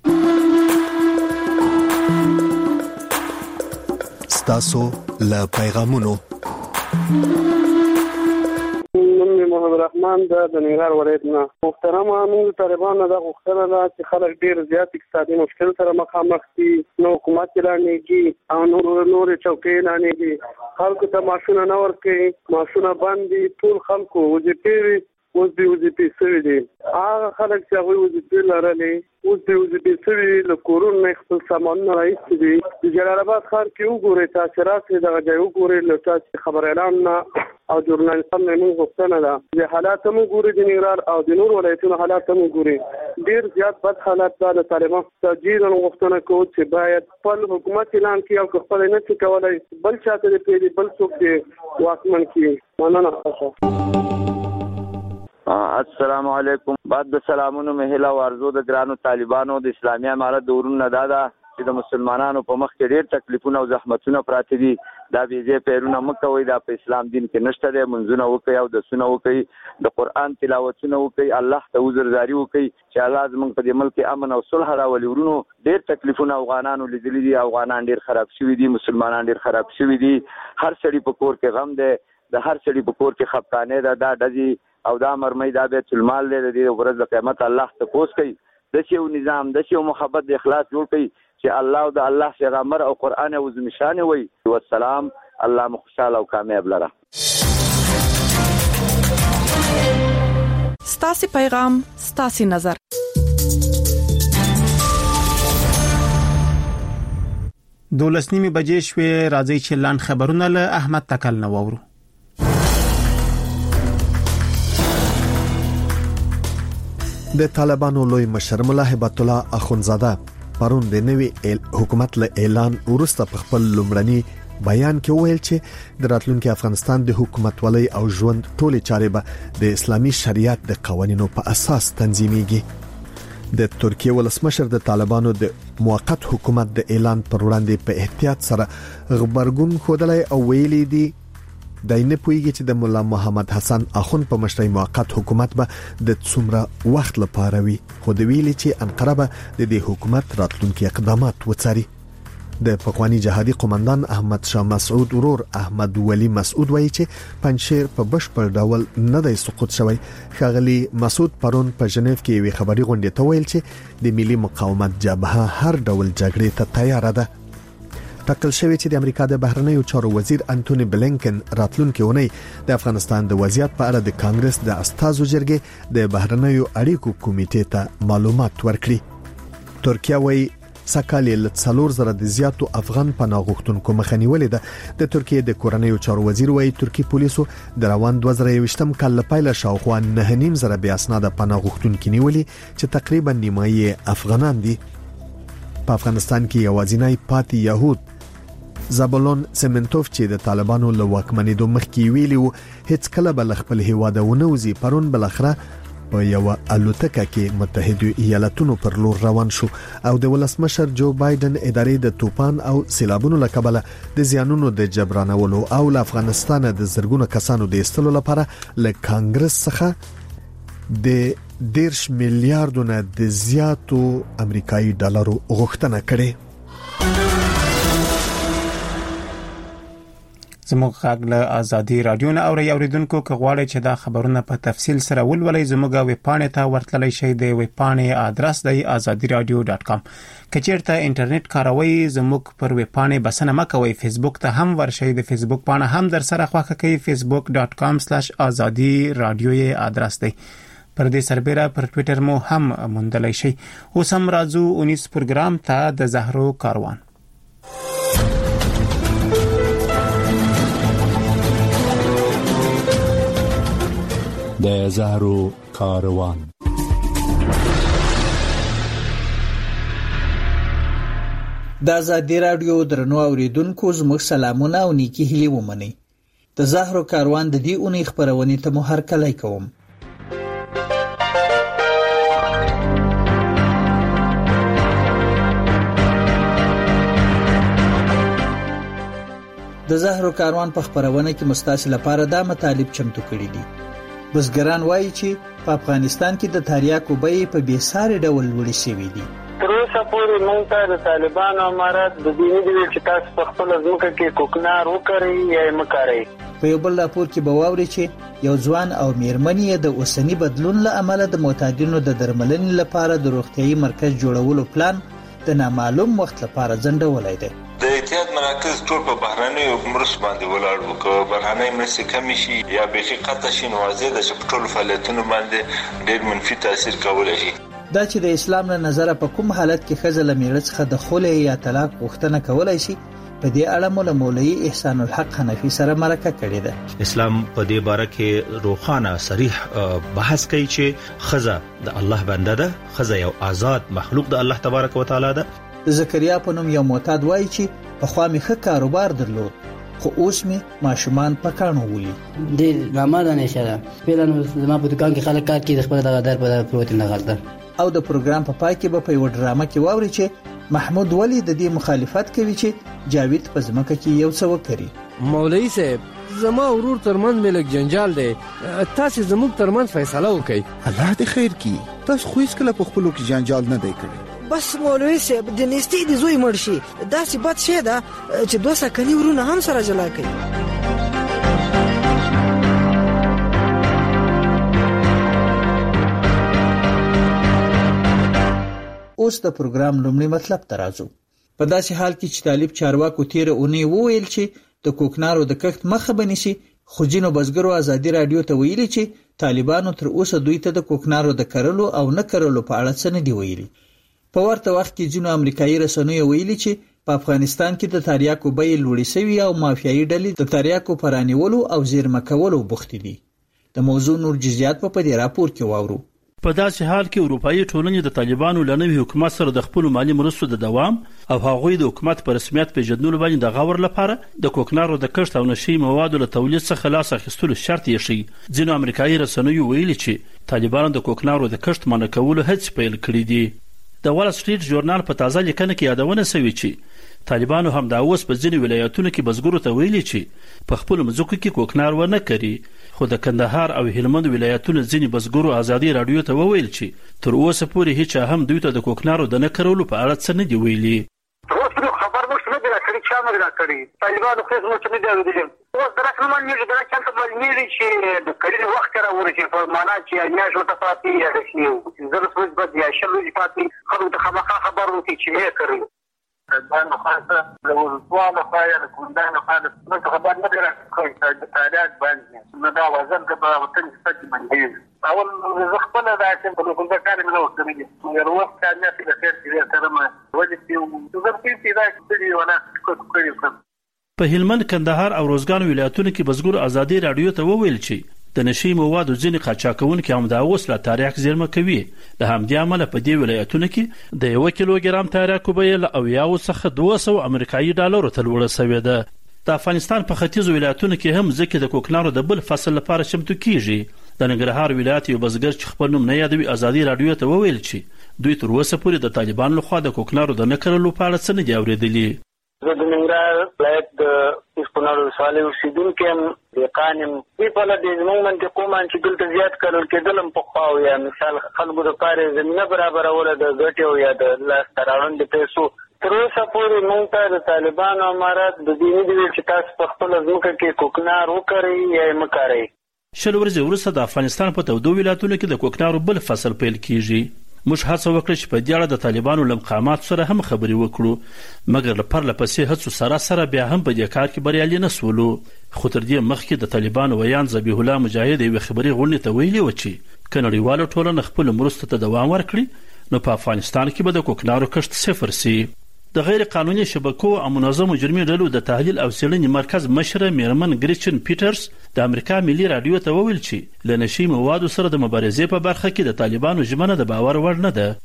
ستاسو له پیغامونو محمد رحمان د ننګرهار ولایت نه محترمه موږ طالبانو د غوښتنه ده چې خلک ډیر زیات اقتصادي مشکل سره مخامخ دي نو حکومت اعلانېږي او نور چوکۍ اعلانېږي خلکو ته معاشونه نه ورکوي معاشونه بند دي ټول خلکو وظیفې اوس د وظیفې سوي دي هغه خلک چې هغوی وظیفې لرلې اوس د وظیفې سوي له کورونو نه خپل سامانونه راایستي دي. د جلال آباد ښار کې وګورئ تاسې راسئ دغه ځای وګورئ له تاسې خبر اعلان نه او ژورنالستان نه موږ غوښتنه ده د حالات هم وګورئ د ننګرهار او د نور ولایتونو حالات هم وګورئ ډېر زیات بد حالات ده. د طالبان تجدیدا غوښتنه کوو چې باید خپل حکومت اعلان کړي او که خپل نه شي کولی بل چاته دې پرېږدي بل څوک دې واکمن کړي. مننه. السلام علیکم. بعد د سلامونو مهله ورزو د ګرانو طالبانو د اسلامي امارت دورونه دادا چې د مسلمانانو په مخ کې ډېر تکلیفونه او زحمتونه پراته دي دا بيځه پیرونه مکوئ، دا په اسلام دین کې نشته دی. منځونه وکړئ او د سونه وکړئ، د قران تلاوتونه وکړئ، الله ته عذرزاري وکړئ چې الله زموږ په دې ملک امن او صلح راولي. ورونو ډېر تکلیفونه افغانانو لیدلي دي، افغانان ډېر خراب شوي دي، مسلمانان ډېر خراب شوي دي. هر سړي په کور کې غم دی، د هر سړي په کور کې خفقانه ده. دا ډزي او دا مرمۍ دا بیت المال دی، د دې ورځ د قیامت الله تپوس کوي. د شیو نظام د شیو محبت د اخلاص جوړ کړي چې الله او د الله پیغمبر او قران او زمشان وي. والسلام، الله مخشاله او کامیاب لره. ستاسي پیغام، ستاسي نظر. دولسنیمه بجې شوې، راځي چې لاند خبرونه له احمد تکل نو وورو. د طالبانو لوی مشر ملا هبت الله اخونزاده پرون د نوي حکومت له اعلان وروسته په خپل لومړني بیان کې ویل چې د راتلونکي افغانستان د حکومت ولای او ژوند ټولې چارې به د اسلامي شریعت د قوانینو په اساس تنظیمېږي. د ترکیه ولسمشر د طالبانو د موقت حکومت د اعلان پر وړاندې په احتیاط سره خبرګون خوده او ویلي دي د نه پویږي چې د مولا محمد حسن اخون په مشرۍ موقت حکومت به د څومره وخت لپاره وي، خو د ویلي چې انقره به د دې حکومت راتلونکي اقدامات وڅاري. د پخوانی جهادي قومندان احمد شاه مسعود ورور احمد ولی مسعود وایي چې پنځشیر په بشپړ ډول نه دی سقوط شوی. ښاغلي مسعود پرون په ژنیف کې وی خبري غونډه ته ویل چې د ملي مقاومت جبهه هر ډول جګړې ته تیار ده. ټاکل شوی چې د امریکا د بهرنیو چارو وزیر انټونی بلینکن راتلونکي اونۍ د افغانستان د وضعیت په اړه د کانګرس د استازو جرګې د بهرنیو اړیکو کمیټې ته معلومات ورکړي. ترکیه وایي سکهال له 4000 د زیاتو افغان پناه غوښتونکو مخنیولې ده. د ترکیه د کورنیو چارو وزیر وایي ترکی پولیسو د روان 2023م کال لپاره شاوخوا 9.5 بیا اسناد پناه غوښتونکو نیولي چې تقریبا نیمایي افغانان دي. په افغانستان کې یوازینی پاتې يهود زابلون سیمنټوف چې د طالبانو له واکمنېدو مخکې ویلي وو هیڅ کله بل خپل هیواد ونوزي، پرون بل اخره په یو الوتکه کې متحده ایالاتونو پر لور روان شو او د ولسمشر جو بایدن ادارې د طوفان او سیلابونو لکبله د زیانونو د جبرانولو او له افغانستان د زرګونو کسانو د ایستلو لپاره له کانګرس څخه د 10 میلیارډ نه د زیاتو امریکایي ډالرو غوښتنه کړې. زموږ غږ له ازادي رادیو نه اوریدونکو کغواړي چې دا خبرونه په تفصیل سره ولولئ زموږ ویب پاڼې ته ورتللی شئ. د ویب پاڼې آدرس دی azadiradio.com. کچېرته انټرنیټ کاروي زموږ پر ویب پاڼې بسنه مکوئ. فیسبوک ته هم ورشئ، د فیسبوک پاڼه هم در سره خوښه کړئ. facebook.com/azadiradio آدرس دی. پر دې سربېره پر ټوئیټر مو هم موندلای شئ. اوس هم راځو 19 پروګرام ته د زهرو کاروان. د زهرو کاروان. د ازادي رادیو درنو اوریدونکو زموږ سلامونه او نیکی هیلې ومنئ. د زهرو کاروان د دې اونۍ خبرونه ته مو هرکلی کوم. د زهرو کاروان په خبرونه کې مستاسل لپاره دا مطالب چمتو کړی دي. بزګران وایي چې په افغانستان کې د تریاکو بیې په بیساري ډول لوړې شوې دي. تر اوسه پورې موږ ته د طالبانو امارات د دې نه چې تاسو په خپل ځمکه کې کوکنار وکړئ یا مکارئ. په یو بل راپور کې به واوري چې یو ځوان او میرمنې د اوسنی بدلون له امله د معتادینو د درملنې لپاره د روغتيایي مرکز جوړولو پلان د نامعلوم وخت لپاره ځنډولای دی. د احتیاط مراکز ټول په بهرنۍ مرستو باندې ولاړ وو. که بهرنۍ مرستې کم شي یا به قطع شي نو واضح ده چې ټول فعالیتونه باندې ډېر منفي تاثیر کولی شي. دا چې د اسلام له نظره په کوم حالت کې ښځه له میړه څخه د خلع یا طلاق غوښتنه کولای شي، په دې اړه مولوي احسان الحق حنفي سره مرکه کړې ده. اسلام په دې باره کې روښانه صریح بحث کوي چې ښځه د الله بنده ده، ښځه یو آزاد مخلوق د الله تبارک وتعالى ده. زکریا په نوم یو معتاد وایي چې په خوا مې ښه کاروبار درلود خو اوس مې ماشومان په کانو ولي. د رمضان نشه پیلن زما په دکان کې خلک کار کوي، د خپل دغه در په پروتین غلطه. او د پروګرام په پای کې به په یو ډرامه کې واوري چې محمود ولی د دې مخالفت کوي چې جاوید په ځمکه کې یو څه وکړي. مولوی صاحب زما ورور ترمن مې لږ جنجال دی، تاسو زموږ ترمن فیصله وکړئ. الله دې خیر کړي. تاسو خو هیڅ کله په خپلو کې جنجال نه دی کړی. بس مولوی صاحب د نيستي د زوی مړ شي داسې بد شي ده چې دوه سکني ورونه هم سره جلا کوي. اوس د پروګرام لومړی مطلب ته راځو. په داسې حال کې چې طالب چارواکو تیر اونۍ وویل چې د کوکنارو د کښت مخه بنسي، خو ځینو بزګرو ازادي رادیو ته ویلي چې طالبانو تر اوسه دوی ته د کوکنارو د کرلو او نه کرلو په اړه څه نه دی ویلي. په ورته وخت کې ځینو امریکایي رسنیو ویلي چې په افغانستان کې د تریاکو بیې لوړې شوي او مافیایي ډلې د تریاکو په رانیولو او زیرمه کولو بوختې دي. د موضوع نور جزئیات په دې راپور کې واورو. په داسې حال کې اروپאי ټولنې د طالبانو له نوي حکومت سره د خپل مالی مرستو د دوام او هغوی د حکومت په رسمیت پیژندلو باندې د غور لپاره د کوکنارو د کښت او نشي موادو له تولید څخه لاس اخیستلو شرط یې شي. ځینو امریکایي رسنیو ویلي چې طالبانو د کوکنارو د کښت منع کولو هڅې پیل کړې دي. د وال سټریټ ژورنال په تازه لیکنه کې یادونه شوې چې طالبانو هم د اوس په ځینو ولایتونو کې بزګرو ته ویلي چې په خپل مځکو کې کوکنار ونه کړي، خو د کندهار او هلمند ولایتونو ځینې بزګرو ازادي رادیو ته وویل چې تر اوسه پورې هیڅ هم دوی ته د کوکنارو د نه کرلو په اړه څه نه دی ویلي. خبر موږ نه دی راکړی، چا نه دی راکړی، طالبانو خو موږ نه دی اورېدلی. اوس د رسمي مانیږي دا چلته مانیږي چې د کرلو وخت راورسي په معنا چې میاشت ورته پاتې یا د شنو زر څه بد یا شل ورځې پاتې خلکو ته خامخا خبر ورکړي چې یې کوي. دا نو خاصه د ولسوالو خایي د کوندانو خاصه نو خبر نه دی راکړی چې د تاریخ باندې نو دا وزن د وطن څخه باندې اول زه خپل دا چې په کوم ځای کې نه وکړم یو وخت کې نه چې د خیر کې سره ما وځي چې زه په دې کې ونه کوم. په هلمند، کندهار او روزګان ولایتونو کې بزګر ازادي رادیو ته وویل چې د نشي موادو ځینې قاچاقونکي هم د اوس لا تاریخ زیرمه کوي. له همدې امله په دې ولایتونو کې د 1 کیلوګرام تاریخو بیه له 80 څخه 200 امریکایي ډالرو ته لوړه شوې ده. د افغانستان په ختیځو ولایتونو کې هم ځکه د کوکنارو د بل فصل لپاره چمتو کیږي. د ننګرهار ولایت یو بزګر چې خپل نوم نه یادوي ازادي رادیو ته وویل چې دوی تر اوسه پورې د طالبانو لخوا د کوکنارو د نه کرلو په اړه څه نه دي اورېدلي. زه د ننګرهار ولایت د کوکنارو ولسوالۍ اوسېدونکی یم، دهقان یم. په دې زموږ منطقو باندې چې دلته زیات کرل کېدل هم پخوا او یا مثال خلکو دپاره زمینه برابروله د ګټې او یا د لاسته راوړنې د پیسو. تر اوسه پورې موږ ته د طالبانو امارات د دې نه دي ویل چې تاسو په خپله ځمکه کې کوکنار وکرئ یا یې مه کاروئ. 10 ورځې وروسته د افغانستان په تودو ولایتونو کې د کوکنارو بل فصل پیل کیږي. موږ هڅه وکړه چې په دې اړه د طالبانو له مقاماتو سره هم خبرې وکړو، مګر له پرله پسې هڅو سره بیا هم په دې کار کې بریالي نه شولو. خو تر دې مخکې د طالبانو ویان ذبیح الله مجاهد یوې خبري غونډې ته ویلي و چې که نړیواله ټولنه خپلو مرستو ته دوام ورکړي نو په افغانستان کې به د کوکنارو کښت صفر سي. د غیر قانوني شبکو او منظمو جرمي ډلو د تحلیل او څېړنې مرکز مشره میرمن ګریچن پیټرز د امریکا ملي رادیو ته وویل چې له نشي موادو سره د مبارزې په برخه کې د طالبانو ژمنه د باور وړ نه ده.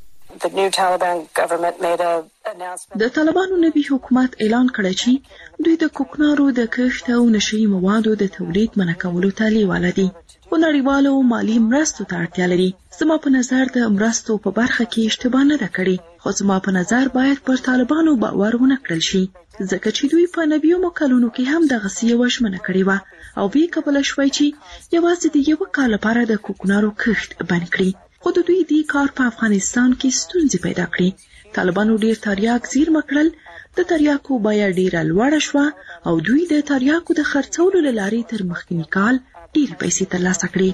د طالبانو نوي حکومت اعلان کړی چې دوی د کوکنارو د کښت او نشي موادو د تولید منع کولو ته لیواله دي، خو نړیوالو مالي مرستو ته اړتیا لري. زما په نظر د مرستو په برخه کې اشتباه نه ده کړې، خو زما په نظر باید پر طالبانو باور ونه کړل شي، ځکه چې دوی په 90 کلونو کې هم دغسې یوه ژمنه کړې وه او بیا کبله شوی چې یوازې د 1 کال لپاره د کوکنارو کښت بند کړي. خو د دوی دې کار په افغانستان کې ستونزې پیدا کړې. طالبانو ډیر تریاک زیرمه کړل، د تریاکو بیه ډیره لوړه شوه او دوی د تریاکو د خرڅولو له لارې تر مخکینی کال ډیرې پیسې ترلاسه کړې.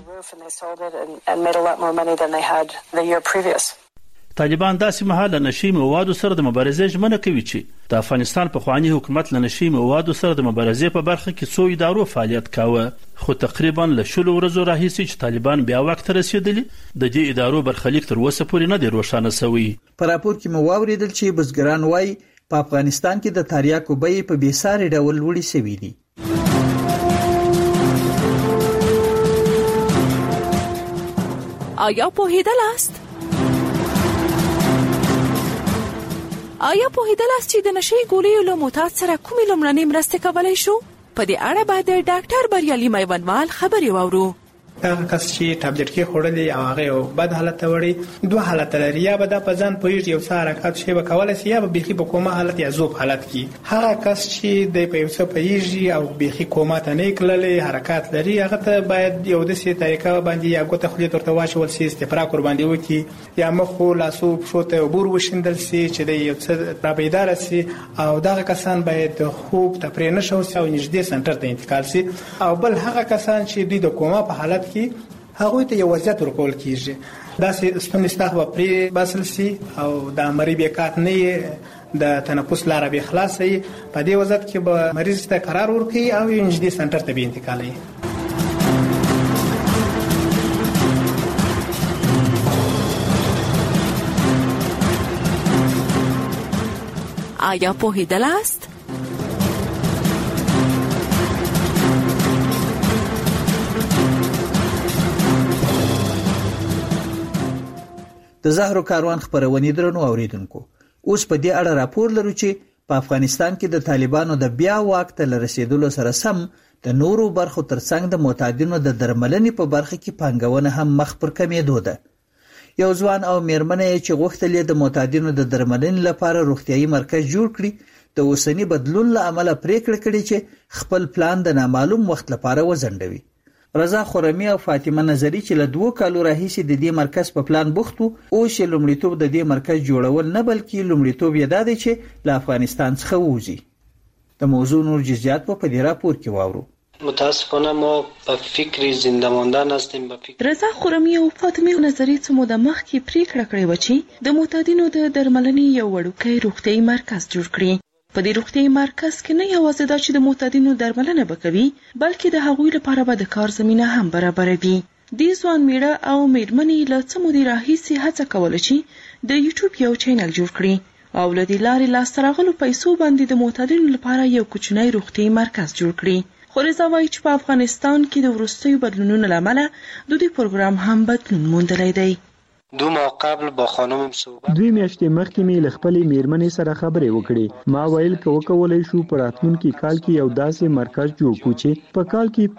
طالبان داسې مهال له نشي موادو سره د مبارزې ژمنه کوي چې د افغانستان پخواني حکومت له نشي موادو سره د مبارزې په برخه کې څو ادارو فعالیت کاوه، خو تقریبا له 10 ورځو راهیسې چې طالبان بیا وخت رسیدلی د دې ادارو برخلیک تر اوسه پورې نه دی روښانه شوی. په راپور کې مو واوریدل چې بزګران وايي په افغانستان کې د تریاکو بیې په بېساري ډول لوړې شوې دي. آیا پوهیدلاست چې د نشي ګولیو له معتاد سره کومې لومړنۍ مرستې کولی شو؟ په دې اړه باید د ډاکټر بریالي میوندوال خبرې واورو. هغه کس چې ټابلیټ کې خوړلې او هغه یو بد حالت ته وړي دوه حالت لري، یا به دا په ځان پوهېږي یو څه حرکات شی به کولی شي، یا به بیخي په کوما حالت یا ذوب حالت کې. هغه کس چې د په یو څه پوهېږي او بیخي کوما ته نه کړلې حرکات لري هغه ته باید یو داسې طریقه باندې یا ګوته خولې ته ورته واچول شي، استفراق ورباندې وکړي، یا مخ لاسو پښو ته اوبه وشیندل شي چې د یو څه رابیداره شي، او دغه کسان باید خوب تفریح نه شي او نږدې سنټر ته انتقال شي. او بل هغه کسان چې دوی د کوما په حالت کې هغوی ته یو وضعیت ورکول کېږي، داسې ستونی ستاخ به پرې باسل شي او د مری بیکات نه د تنفس لاره به خلاص شي. په دې وضعیت کې به مریض ته قرار ورکړي او نږدې سنټر ته به انتقالوي. آیا پوهیدل است؟ د زهرو کاروان خبرونې درنو اوریدونکو، اوس په دې اړه راپور لرو چې په افغانستان کې د طالبانو د بیا واک ته رسیدلو سره سم د نورو برخو ترڅنګ د معتادینو د درملنې په برخه کې پانګونه هم مخ پر کمیدو ده. یو ځوان او میرمنه چې غوښتل د معتادینو د درملنې لپاره روغتيایي مرکز جوړ کړي د اوسنی بدلون له امله پریکړه کړې چې خپل پلان د نامعلوم وخت لپاره وځنډوي. رضا خرمی او فاطمه نظری چې له 2 کالو راهیسې د دې مرکز په پلان بوختو او چې لومړیتوب د دې مرکز جوړول نه بلکې لومړیتوب یې دا دی چې له افغانستان څخه ووځي. د موضوع نور جزئیات په دې راپور کې واورو. متاسفانه ما په فکر زنده ماندن هستیم. رضا خرمی او فاطمه نظری څه موده مخکې پریکړه کړې و چې د معتادینو د درملنې یو وړوکی روغتیایي مرکز جوړ کړي. په دې روغتیایي مرکز کې نه یوازې دا چې د معتادینو درملنه به کوي بلکې د هغوی لپاره به د کار زمینه هم برابروي. دې ځوان میړه او میرمنې له څه مودې راهیسې هڅه کوله چې د یوټیوب یو چینل جوړ کړي او له دې لارې لاسته راغلو پیسو باندې د معتادینو لپاره یو کوچنی روغتیایي مرکز جوړ کړي. خو رضا وایي چې په افغانستان کې د وروستیو بدلونونو له امله د دوی پروګرام هم بدلون موندلی دی. 2 ماه قبل با خانم صحبت 2 میاشتې مخکې مې له خپلې میرمنې سره خبرې وکړې. ما ویل که وکولای شو په راتلونکي کال کې یو داسې مرکز جوړ کړو چې په کال کې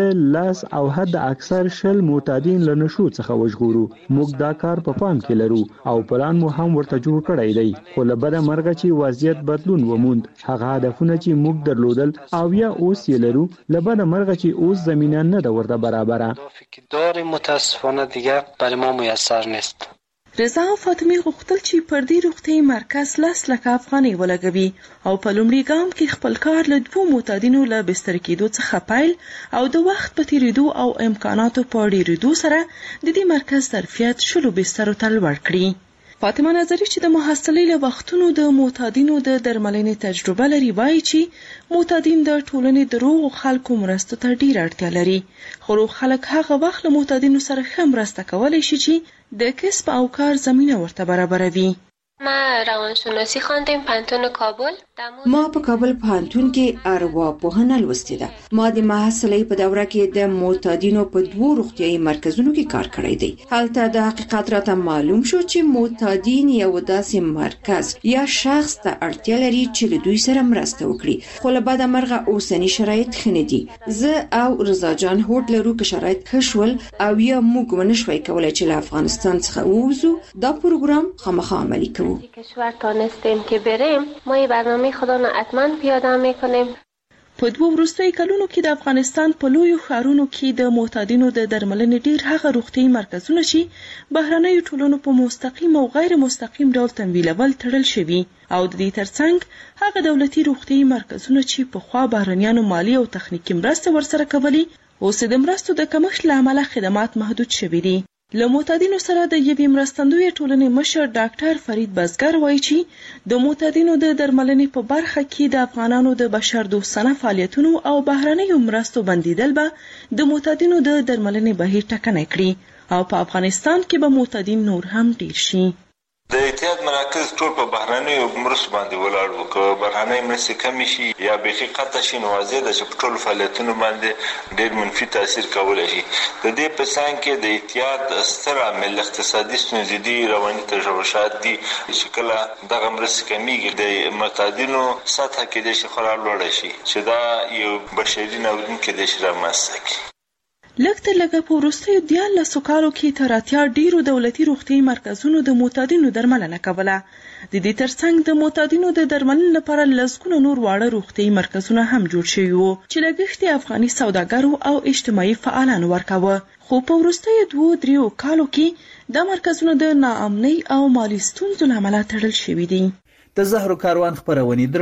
15 او حد اکثر 10 معتادین له نشو څخه وژغورو. موږ دا کار په پام کې لرو او پلان مو هم ورته جوړ کړی دی. خو له بده مرغه چې وضعیت بدلون وموند، هغه هدفونه چې موږ درلودل او یا اوس یې لرو، له بده مرغه چې اوس زمینه نه ده ورته برابره. داریم متاسفانه دیگه برای ما میسر نیست. رضا او فاطمه غوښتل چې پر دې روغتیایي مرکز 10 لک افغانۍ ولګوي او په لومړي ګام کې خپل کار له 2 معتادینو له بستر کېدو څخه پیل او د وخت په تیریدو او امکاناتو په ډیریدو سره د دې مرکز ظرفیت 10 بسترو ته لوړ کړي. فاطمه نظری چې د محصلې له وختونو د معتادینو د درملنې تجربه لري وایي چې معتادین د ټولنې د روغو خلکو مرستو ته ډیر اړتیا لري، خو روغ خلک هغه وخت له معتادینو سره ښه مرسته کولی شي چې د کسب او کار زمینه ورته برابروي. ما روانشناسی خواندم پانتون کابل. ما په کابل پانتون کې ارواپوهنه لوستې ده. ما د محصلې په دوره کې د معتادینو په 2 روغتیایي مرکزونو کې کار کړی دی. هلته د حقیقت راته معلوم شو چې معتادین یو داسې مرکز یا شخص ته اړتیا لري چې له دوی سره مرسته وکړي، خو له بده مرغه اوسنی شرایط ښه نه دي. زه او رضا جان هوډ لرو که شرایط ښه شول او یا موږ ونشوای کولی چې له افغانستان څخه ووځو، دا پروګرام خامخا عملي کوو. کشور تانستیم که بریم ما یه برنامه خدا رو حتما پیاده میکنیم. په 2 وروستیو کلونو کې د افغانستان په لویو ښارونو کې د معتادینو د درملنې ډیر هغه روغتیایي مرکزونه چې بهرنیو ټولنو په مستقیم او غیر مستقیم ډول تمویلول تړل شوي او د دې ترڅنګ هغه دولتي روغتیایي مرکزونه چې پخوا بهرنیانو مالی او تخنیکي مرسته ورسره کولې اوس د مرستو د کمښت له امله خدمات محدود شوي دي. له معتادینو سره د یوې مرستندویه ټولنې مشر ډاکټر فرید بزګر وایي چې د معتادینو د درملنې په برخه کې د افغانانو د بشردوستانه فعالیتونو او بهرنیو مرستو بندیدل به د معتادینو د درملنې بهیر ټکنی کړي او په افغانستان کې به معتادین نور هم ډیر شي. د احتیاط مراکز ټول په بهرنیو مرستو باندې ولاړ وو. که بهرنۍ مرستې کمې شي یا بیخي قطع شي نو واضح ده چې په ټولو فعالیتونو باندې ډېر منفي تاثیر کولی شي. د دې په څنګ کې د احتیاط ستر عامل اقتصادي ستونزې دي، رواني تشوشات دي چې کله دغه مرستې کمیږي د معتادینو سطحه کېدای شي خورا لوړه شي چې دا یو بشري ناورین کېدای شي رامنځته کړي. لږ تر لږه په وروستیو 14 کالو کې تر 80 ډیرو دولتي روغتیايي مرکزونو د معتادینو درملنه کوله. د دې ترڅنګ د معتادینو د درملنې لپاره لسګونه نور واړه روغتیايي مرکزونه هم جوړ شوي وو چې لګښت افغاني سوداګرو او اجتماعي فعالانو ورکاوه. خو په وروستیو 2-3 کالو کې دا مرکزونه د ناامنۍ او مالي ستونزو له امله تړل شوي دي. د زهرو کاروان خپرونې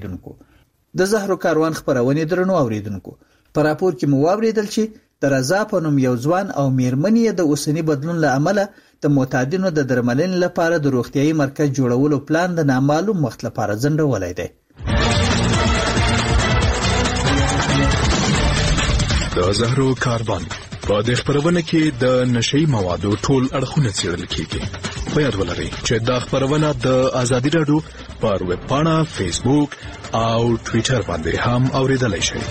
درنو اوریدونکو په راپور کې مو واوریدل چې د رضا په نوم یو ځوان او میرمنې د اوسنی بدلون له امله د معتادینو د درملنې لپاره د روغتیايي مرکز جوړولو پلان د نامعلوم وخت لپاره ځنډولی دی. د زهرو کاروان په دې خپرونه کې د نشئی موادو ټول اړخونه څیړل کیږي. په یاد ولرئ چې دا خپرونه د ازادي راډیو پر ویب پاڼه، فیسبوک او ټویټر باندې هم اوریدلای شئ.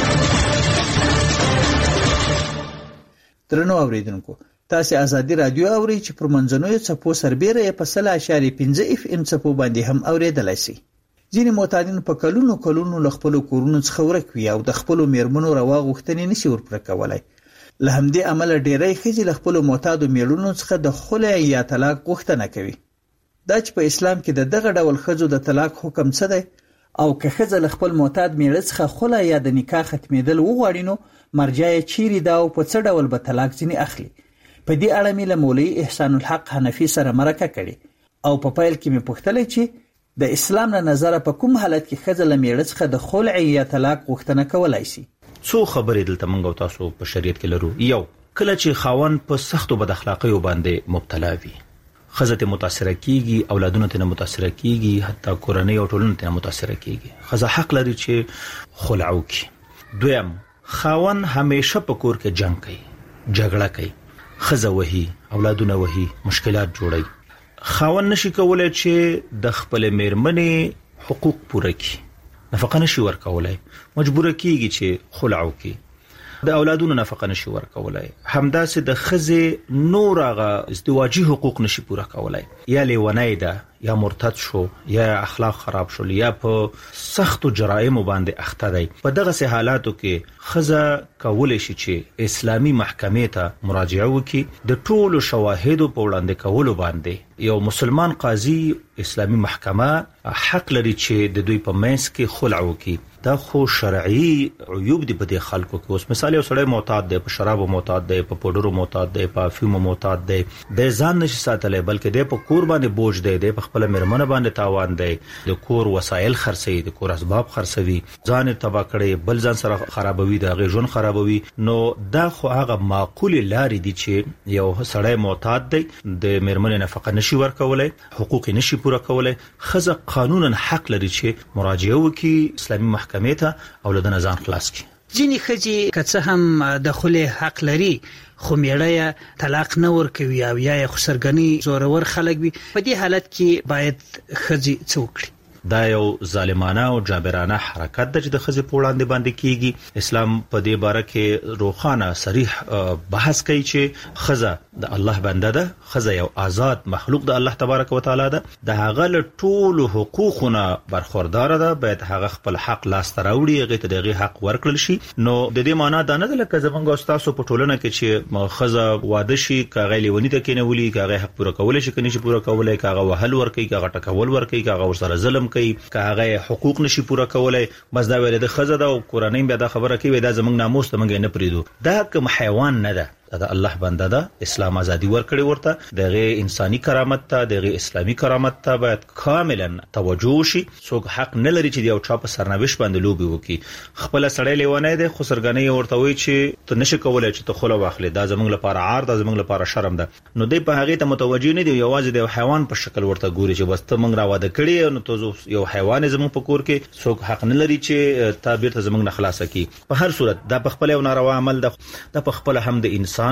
درنو اوریدونکو، تاسو ازادي رادیو اورئ چې پر منځنوي څپو سربېره یې په 100.5 FM څپو باندې هم اوریدلای شئ. ځینې معتادین په کلونو له خپلو کورونو څخه ورک وي او د خپلو میرمنو روا غوښتنې نشي ورپوره کولی. له همدې امله ډېری ښځې له خپلو معتادو میړونو څخه د خلع یا طلاق غوښتنه کوي. دا چې په اسلام کې د دغه ډول ښځو د طلاق حکم څه دی او که ښځه له خپل معتاد میړه څخه خلع یا د نکاح ختمېدل وغواړي نو مرجع یې چیرې ده او په څه ډول به طلاق ځینې اخلي. په دې اړه مې له مولوي احسان الحق حنفي سره مرکه کړې او په پیل کې مې پوښتلی چې د اسلام له نظره په کوم حالت کې ښځه له میړه څخه د خلع یا طلاق غوښتنه کولی شي. څو خبرې دلته موږ او تاسو په شریعت کې لرو. یو، کله چې خاوند په سختو بد اخلاقیو باندې مبتلا وي، ښځه ته متاثره کیږي، اولادونه ته متاثره کیږي، حتی کورنۍ او ټولنه ته متاثره کیږي، ښځه حق لري چې خلع وکړي. دویم، خاوند همیشه په کور کې جنگ کوي، جګړه کوي، ښځه وهي، اولادونه وهي، مشکلات جوړوي. خاوند نشي کولای چې د خپل میرمنې حقوق پوره کړي، نفقه نشي ورکولای، مجبور کیږي چې خلع وکړي. د اولادونو نفقه نشي ورکولای، همداسې د ښځې نور هغه ازدواجي حقوق نشي پوره کولای. یا لیونی ده، یا مرتد شو، یا اخلاق خراب شول، یا په سختو جرائمو باندې اخته دی. په دغه حالاتو کې ښځه کولی شي چې اسلامي محکمې ته مراجعه وکړي. د ټولو شواهدو په وړاندې کولو باندې یو مسلمان قاضي، اسلامي محکمه حق لري چې د دوی په منځ کې خلع وکړي. دا خو شرعي عیوب دي په دې خلکو کې. اوس مثال یو سړی معتاد دی، په شرابو معتاد دی، په پوډرو معتاد دی، په افیمو معتاد دی، د ځان نشي ساتلی، بلکې دی په کور باندې بوج دی، دی په خپل میرمنه باندې تاوان دی، د کور وسایل خرڅوي، د کور اسباب خرڅوي، ځان یې تباه کړی، بل ځان سره خرابوي، د هغې ژوند خرابوي. نو دا خو هغه معقولې لارې دي چې یو سړی معتاد دی، د میرمنې نفقه نشي ورکولی، حقوق یې نشي پوره کولی، ښځه قانونا حق لري چې مراجعه وکړي اسلامي محکمې ته او له دنه ځان خلاص کړي. ځینې ښځې که څه هم د خلع حق لري خو میړه یې طلاق نه ورکوي او یا یې خسرګنۍ زورور خلک وي، په دې حالت کې باید ښځې څه وکړي؟ دا یو ظالمانه او جابرانه حرکت ده چې د ښځې په وړاندې باندې کیږي. اسلام په دې باره کې روښانه صریح بحث کوي چې ښځه د الله بنده ده، ښځه یو آزاد مخلوق د الله تبارک وتعالی ده، د هغه له ټولو حقوقونه برخورداره ده، باید هغه خپل حق لاسته راوړي، هغې ته د هغې حق ورکړل شي. نو د دې معنا دا نه ده لکه زموږ او ستاسو په ټولنه کې چې ښځه واده شي، که هغه لیوني ته کېنولي، که هغه حق پوره کولی شي، که نشي پوره کولی، که هغه وهل ورکوي، که هغه ټکول ورکوي، که هغه ورسره ظلم کوي، که هغه حقوق نشي پوره کولای، بس دا ویل د ښځه ده او کورنۍ بیا دا خبره کوي دا زموږ ناموس ته موږ نه پریږدو. دا کوم حیوان نه ده، دا الله بنده ده. اسلام ازادي ورکړې ورته، دغه انساني کرامت ته، دغه اسلامي کرامت ته باید کاملا توجه شي. څوک حق نه لري چې یو چا په سرنوشت باندې لوبي وکړي. خپل سړی لیونی دی، خو سرګنۍ ورته وایي چې ته نشي کولای چې ته خلع واخلې، دا زموږ لپاره عار ده، زموږ لپاره شرم ده. نو دی په هغې ته متوجه نه دی، یوازې د حیوان په شکل ورته ګوري چې بس ته موږ راواده کړې، نو ته یو حیوان زموږ په کور کې، څوک حق نه لري چې تا بیرته زموږ نه خلاصه کړي. په هر صورت دا په خپل یو ناروا عمل ده، دا په خپل هم د انسان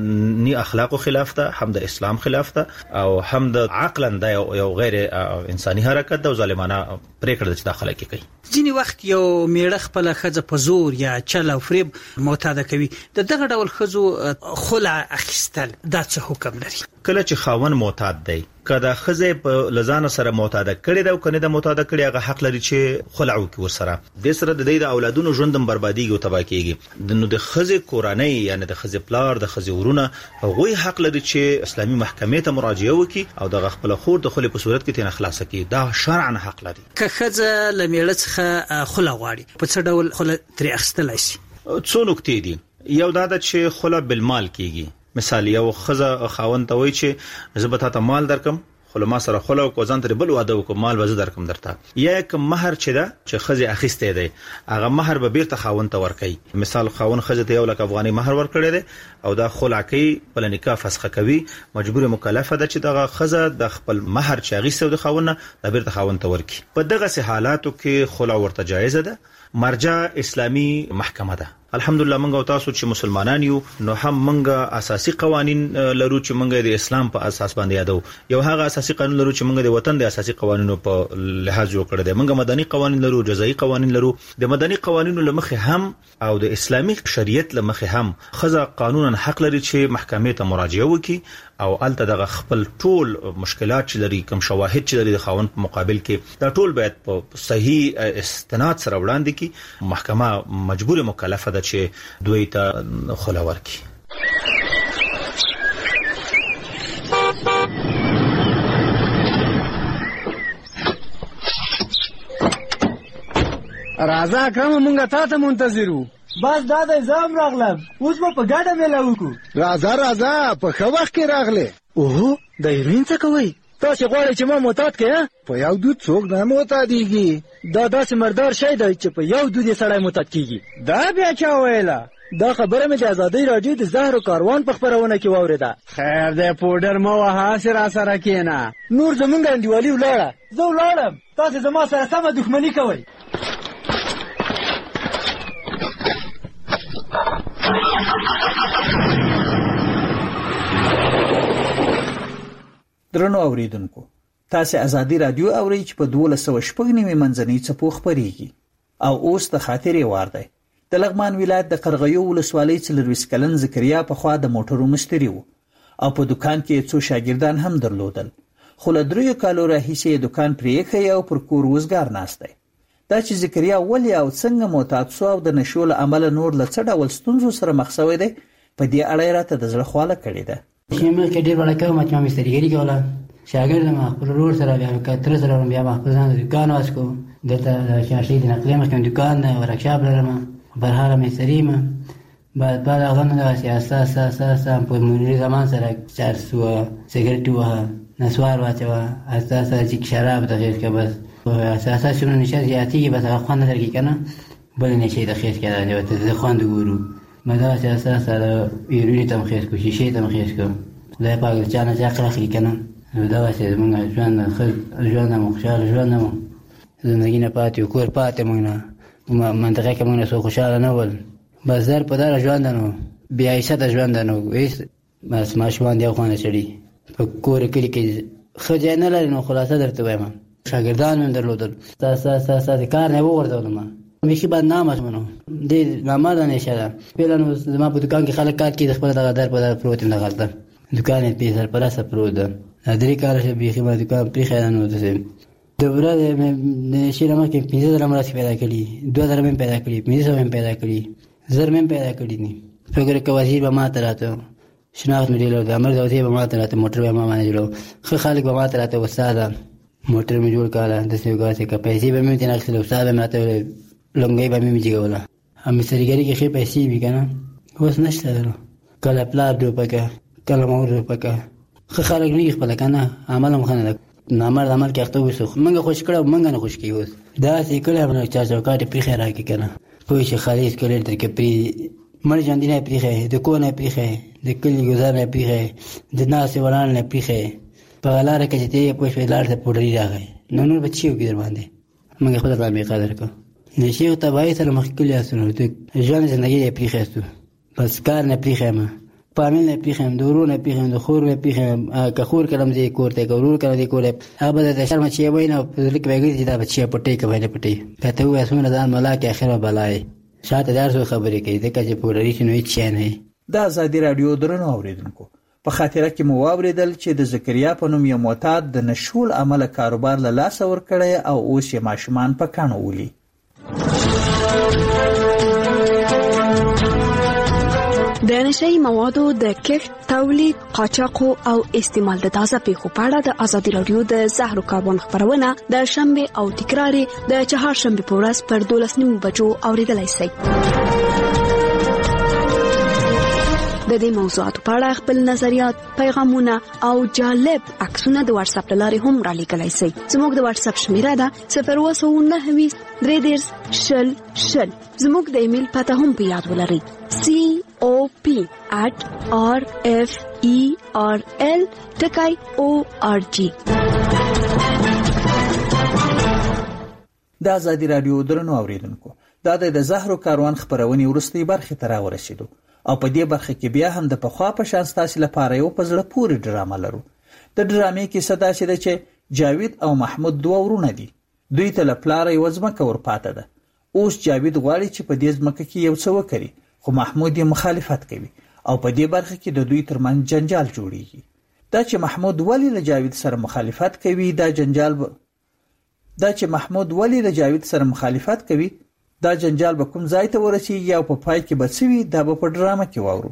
نی اخلاقو خلاف ده، هم د اسلام خلاف ده، او هم د عقلا ده یو غیر انساني حرکت ده او ظالمانه پریکړه ده چې دا خلک کوي. ځینې وخت یو میړه خپله ښځه په زور یا چل او فریب معتاده کوي. د دغه ډول ښځو خلع اخیستل دا څه حکم لري؟ کله چې خاون معتاد دی کله خزه په لزان سره معتاد کړي دا کنه د معتاد کړي هغه حق لري چې خلع وکړي ورسره د سره د دې د اولادونو ژوندم بربادیږي او تباہ کیږي نو د خزه کورنۍ یعنی د خزه پلار د خزه ورونه هغه حق لري چې اسلامي محکمې ته مراجعه وکړي او د خپل خور د خلې په صورت کې تنه خلاص کړي دا شرعاً حق لري که خزه لمیړه څخه خلع غواړي په څه ډول خلع ترې اخیستلای شي څو نکتې دي یو دا چې خلع بالمال کیږي مثال یو خزه خاوند ته وایي چې زه به تاسو مال درکم خو ما سره خلع او ځان تر بل واده وکم مال وزه درکم درته یا کوم مہر چې دا چې خزه اخیسته دی هغه مہر به بیرته خاوند ته ورکړي مثال خاوند خزه ته 1 لک افغاني مہر ورکړي دی او دا خلع کوي په نکاح فسخه کوي مجبور مکلفه ده چې دغه خزه د خپل مہر چې اخیسته د خاوند نه بیرته خاوند ته ورکړي په دغه حالاتو کې خلع ورته جایز ده مرجع اسلامی محکمه ده الحمدلله منګه تاسو چې مسلمانان یو نو هم منګه اساسي قوانين لرو چې منګه د اسلام په اساس باندې یادو یو هغه اساسي قانون لرو چې منګه د وطن د اساسي قوانینو په لحاظ جوړ کړی دی منګه مدني قوانين لرو جزایي قوانين لرو د مدني قوانینو لمخه هم او د اسلامي شریعت لمخه هم خزه قانونا حق لري چې محکمې ته مراجعه وکړي او الته دغه خپل ټول مشکلات چې لري کوم شواهد چې لري د خاوند په مقابل کې دا ټول باید په صحیح استناد سره وړاندې کی محکمه مجبور مکلفه ده چې دوی ته خلع ورکړي راځه اکرم مونږه تا ته منتظرو بس دا د زام راغلم اوس په ګډه مېله وکړو راځه په ښه وخت کې راغله اوه د هیروین څه کوي تاسو غواړئ چې ما معتاد کړئ په یو دود څوک نه معتادیږي دا داسې مردار شی دی چې په یو دود یې سړی معتاد کیږي دا بیا چا ویله دا خبره مې د ازادۍ راډیو د زهرو کاروان په خپرونه کې واورېده خیر دی پوډر مه وهه هسې را سره کښېنه نور زمونږ انډیوالي ولاړه زه ولاړم تاسې زما سره سمه دښمني کوئ درنو اوریدونکو تاسو ازادي رادیو اورئ چې په 1290 منځنۍ څپو خبريږي او اوس د خاطرې وار دی د لغمان ولایت د قرغیو ولسوالۍ 40 کلن ذکریا په خوا د موټرو مشتری وو او په دکان کې څو شاګردان هم درلودل خو له 3 کالو راهیسې دکان پرې کړی او پر کور وزګار ناست دی دا چې ذکریا ولې او څنګه معتاد شو او د نشو له عمل نور له څه ډول ستونزو سره مخ شوی دی په دې اړه راته د زړه خواله کړې ده شیمه کې ډیر وړه کوم چې ما مستریګری کوله شاګرد ما خپل ورور سره بیا کتر سره بیا ما خپل ځان دکان واسکو دته شاشې د نقلې مخکې دکان نه ورکشاپ لرم برهاره مستری ما بعد اغلب د اساس په مونږ زمان سره 400 سیګریټ وه نسوار واچو اساس چې شراب د غیر کې بس اساس شنو نشه زیاتی بس خوان درګی کنه بل نشه د خیر کې دا ته خوان ګورو مدا چې اساس سره یوري تم خیر کو شیشه تم خیر کو دا په ځان ځا خلک کنه دا واسه موږ ژوند مو خوشاله ژوند مو زندګی نه پاتې کور پاتې موږ نه منطقه کې موږ سو خوشاله نه ول بس در په دار ژوند نو بیا عیشه د ژوند نو وېس بس ما شوان دی خوانه چړي په کور کې کې خځه نه لري نو خلاصه درته وایم شاګردان هم درلودل تاسو کار نه وګورځول ما مخې باندې نام اسمنو دې نامه ده نشه ده پیلانو زما په دکان کې خلک کار کوي خپل دغه در په در پروت نه غلطه دکان یې په سر پراسه پروت ده درې کال چې به خبره دکان په خیر نه وته دوباره د شیرما کې 15 درم راځي پیدا کړی 2 درم پیدا کړی 15 هم پیدا کړی زر مې پیدا کړی ني فکر کوي وزیر به ما تراته شناخت مې له امر د وزیر به ما تراته موټر به ما باندې جوړو خو خلک به ما تراته وساده موټر مې جوړ کاله د سیګا څخه پیسې به مې تنه اخلي استاد مې راته لنګي به مې جوړوله هم سریګری کې خې پیسې وی کنه اوس نشته درو کله پلا دو پکا کله مور پکا خو خلک نه خپل کنه عملم خنه نامر عمل کې اخته وسو منګه خوش کړه منګه نه خوش کیوس دا سې کله باندې چا چوکاټ په خیر راکې کنه پوه شي خالص کله تر کې پری مړ ژوند نه پریخه د کو نه پریخه د کلی گزار نه پریخه د ناس ولان نه پریخه په لار کې چې ته په شوي لار ته پوډري راغی نو بچیو کې در باندې موږ خپل ځان به قدر کو نشي ته وای سره مخکلي اسنو ته ژوند زندگی پریخه است بس کار نه پریخه ما پامل نه پریخه دورو نه پریخه د خور نه پریخه که خور کلم دې کوړته ګورور کړه دې کوله هغه د شرم چې وای نه په لیک وګړي دا بچي پټي کوي نه پټي کته وای اسونه ځان ملاک اخره بلای شاته درسو خبرې کوي دغه چې پوډري شنو هیڅ نه دا ازادي رادیو درنو اوریدونکو په خاطره کې مو واوریدل چې د زکریا په نوم یو معتاد د نشول عمله کاروبار له لاسه ورکړی او اوس یې ماشومان په کاڼو ولي. د نشئی موادو د کښت، تولید، قاچاق او استعمال د تازه پیښو په اړه د ازادي رادیو د زهر کاربن خبرونه د شنبه او تکرار د چهارشنبه په ورځ پر 12:30 بجو اوریدلای شئ. د دې موضوعاتو په اړه خپل نظریات، پیغامونه او جالب عکسونه د واتس اپ لارې هم را لیږلای شئ. زموږ د واتس اپ شمیره ده 029 330 زموږ د ایمیل پته هم په یاد ولرئ cop@referl.org. د ازادي رادیو درنو اوریدونکو، دا د زهرو کاروان خبرونې ورستۍ برخه ته راورسېدو او په دې برخه کې بیا هم د پخوا په شان ستاسو لپاره یو په زړه پورې ډرامه لرو. د ډرامې کیسه داسې ده چې جاوید او محمود دوه ورونه دي. دوی ته له پلاره یوه ځمکه ورپاته ده. اوس جاوید غواړي چې په دې ځمکه کې یو څه وکړي، خو محمود یې مخالفت کوي او په دې برخه کې د دوی ترمنځ جنجال جوړیږي. دا چې محمود ولی له جاوید سره مخالفت کوي دا جنجال به کوم ځای ته ورسیږي او په پای کې به څه وي دا به په ډرامه کې واورو.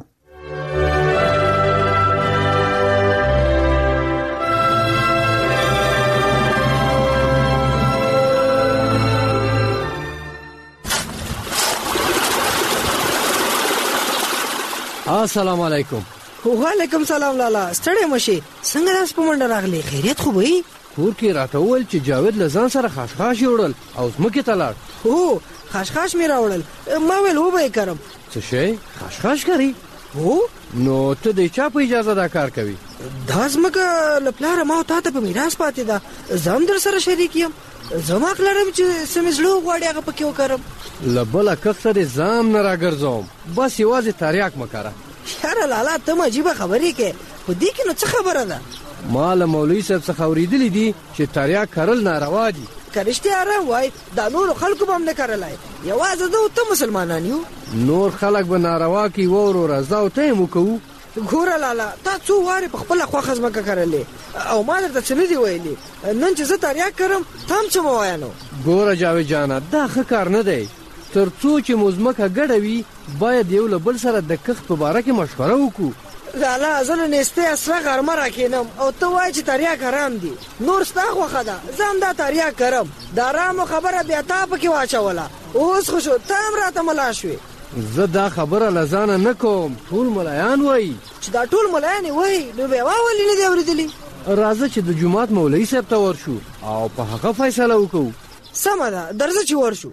السلام علیکم. وعلیکم سلام لالا. ستړی مشي، څنګه راس په منډه راغلی؟ خیریت خو به کور کې راته وویل چې جاوید له ځان سره خاشخاش وړل او ځمکې ته لاړ. هو خاشخاش مې راوړل. ما ویل وبه کرم. څه شی خاشخاش کوي؟ هو نو ته د چا په اجازه دا کار کوي؟ دا ځمکه له پلاره ما او تا ته په میراث پاتې ده. زه در سره شریک یم. زما حق لرم چې څه مې زړه غواړي هغه پکې وکړم. له بله کښته دې ځان نه راګرځوم، بس یوازې تریاک مه کاره. یاره لالا ته عجیبه خبرې کوې، خو دې کې نو څه خبره ده؟ ما له مولوي صاحب څخه اورېدلي دي چې تریاک کرل ناروا دي. که رښتیا رام وای دا نورو خلکو به هم نه کرلی، یوازې زه او ته مسلمانان یو. نور خلک به ناروا کوي وروره، زه او ته یې وکوو. ګوره لالا تا څو وارې په خپله خوښه ځمکه کرلې او ما درته څه نه دي ویلي. نن چې زه تریاک کرم ته هم څه مه وایه نو. ګوره جاوید جانه دا ښه کار نه دی. تر څو چې مو ځمکه ګډه وي باید یو له بل سره د کښت په باره کې مشوره وکړو. لالا زه له نیستۍ اسره غرمه راکښېنم او ته وایې چې تریاک حرام دي. نور ستا خوښه ده، زه هم دا تریاک کرم. د حرامو خبره بیا تا پکې واچوله. اوس خو شو ته هم راته ملا شوې. زه دا خبره له ځانه نه کوم، ټول ملایان وایي. چې دا ټول ملایان یې وایي نو بیا ولې نه دي اورېدلي؟ راځه چې د جومات مولوي صاحب ته ورشو او په هغه فیصله وکړو. سمه ده، درځه چې ورشو.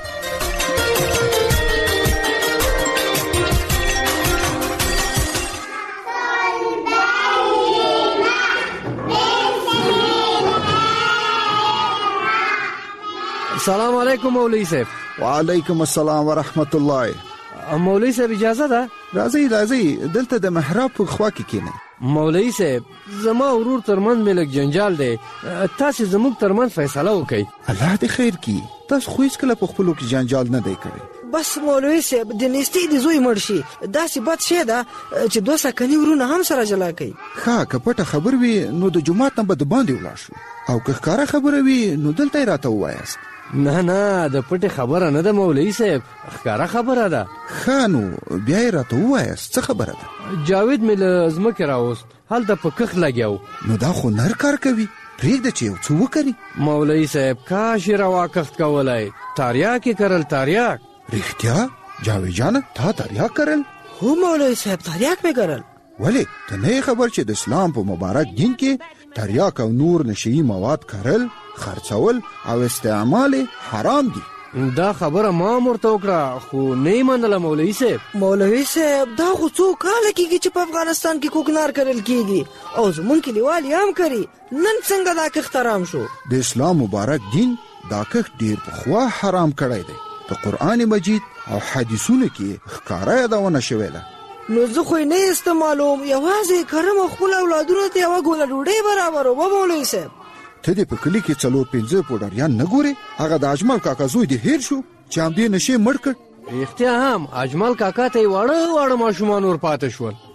السلام علیکم مولوی صاحب. وعلیکم السلام ورحمت الله. مولوی صاحب اجازه ده؟ راځئ دلته د محراب په خوا کې کېنئ. مولوی صاحب زما ورور ترمن مې لږ جنجال دی، تاسو زموږ ترمن فیصله وکړئ. الله دې خیر کړي. تاسو خو هیڅکله په خپلو کې جنجال نه دی کړی. بس مولوی صاحب د نیستۍ د زوی مړ شي داسې بد شی ده چې 2 سکني ورونه هم سره جلا کوي. ښه که پټه خبر وي نو د جومات نه به د باندې ولاړ شو، او که ښکاره خبره وي نو دلته یې راته ووایاست. نه د پټې خبره نه ده مولوی صاحب، ښکاره خبره ده. ښه نو بیا یې راته ووایاست څه خبره ده؟ جاوید مې له ځمکې راوست، هلته په کښت لګیاو. نو دا خو نر کار کوي، پرېږده چې یو څه وکړي. مولوی صاحب کاش یې روا کښت کولی، تریاک یې کرل. تریاک رښتیا جاوید جانه تا تریاک کرل؟ هو مولوی صاحب تریاک مې کرل. ولې ته نه خبر چې د اسلام په مبارک دین کې تریاک او نور نشئی مواد کرل، خرڅول او استعمال حرام دي؟ دا خبره ما مرته وکړه خو نه منله مولوی صاحب. مولوی صاحب دا خو څو کاله کېږي چې په افغانستان کې کوکنار کرل کېږي او زمونږ کلیوال یې هم کوي. نن څنګه دا کښت حرام شو؟ د اسلام مبارک دین دا کښت ډېر پخوا حرام کړی دی. د قرآن مجید او حدیثونو کې ښکاره یادونه شوې ده. نو زه خو نه استعمالوم، یوازې کرم او خپل اولادونو ته یوه ګوله ډوډۍ برابروم. مولوی صاحب ته دې په کلي کې 4-5 پوډریان نه ګورې؟ هغه د اجمل کاکا زوی دې هیر شو چې همدې نشې مړ کړ. رښتیا هم اجمل کاکا ته یې واړه ماشومان ور پاته شول.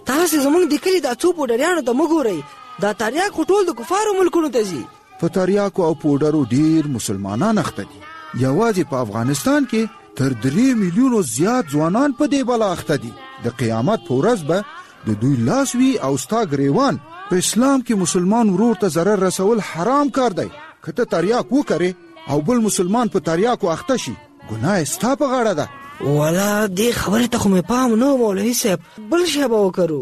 تاسو زمونږ د کلی د څو پوډریانو ته مګورئ دا تریاک ټول د کفارو ملکونو ته ځي. په تریاکو او پوډرو ډیر مسلمانان اخته دي. یوازې په افغانستان کې تر 3 میلیونو زیات ځوانان په دې بلا اخته دي. د قیامت په ورځ به د دوی لاس وي او ستا ګریوان. په اسلام کې مسلمان ورور ته ضرر رسول حرام کار دی. که ته تریاک وکړې او بل مسلمان په تریاکو اخته شي ګناه ستا په غاړه ده. ولا دې خبره ته خو مې پام نه مولوي صاحب، بل شی به وکړو.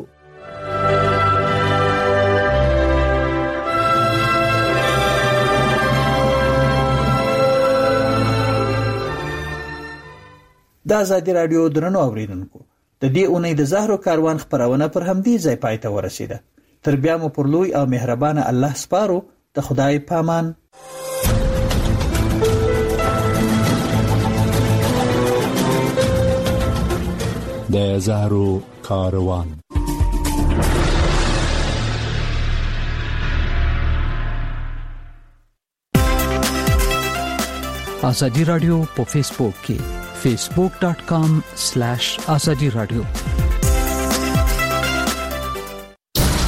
د ازادي رادیو درنو اوریدونکو، د دې اونۍ د زهرو کاروان خبرونه پر همدې ځای پای ته ورسیده. تر بیا مو پر لوی او مهربانه الله سپارو. د خدای پامان. د زهرو کاروان. ازادي رادیو په فیسبوک کې facebook.com/azadi radio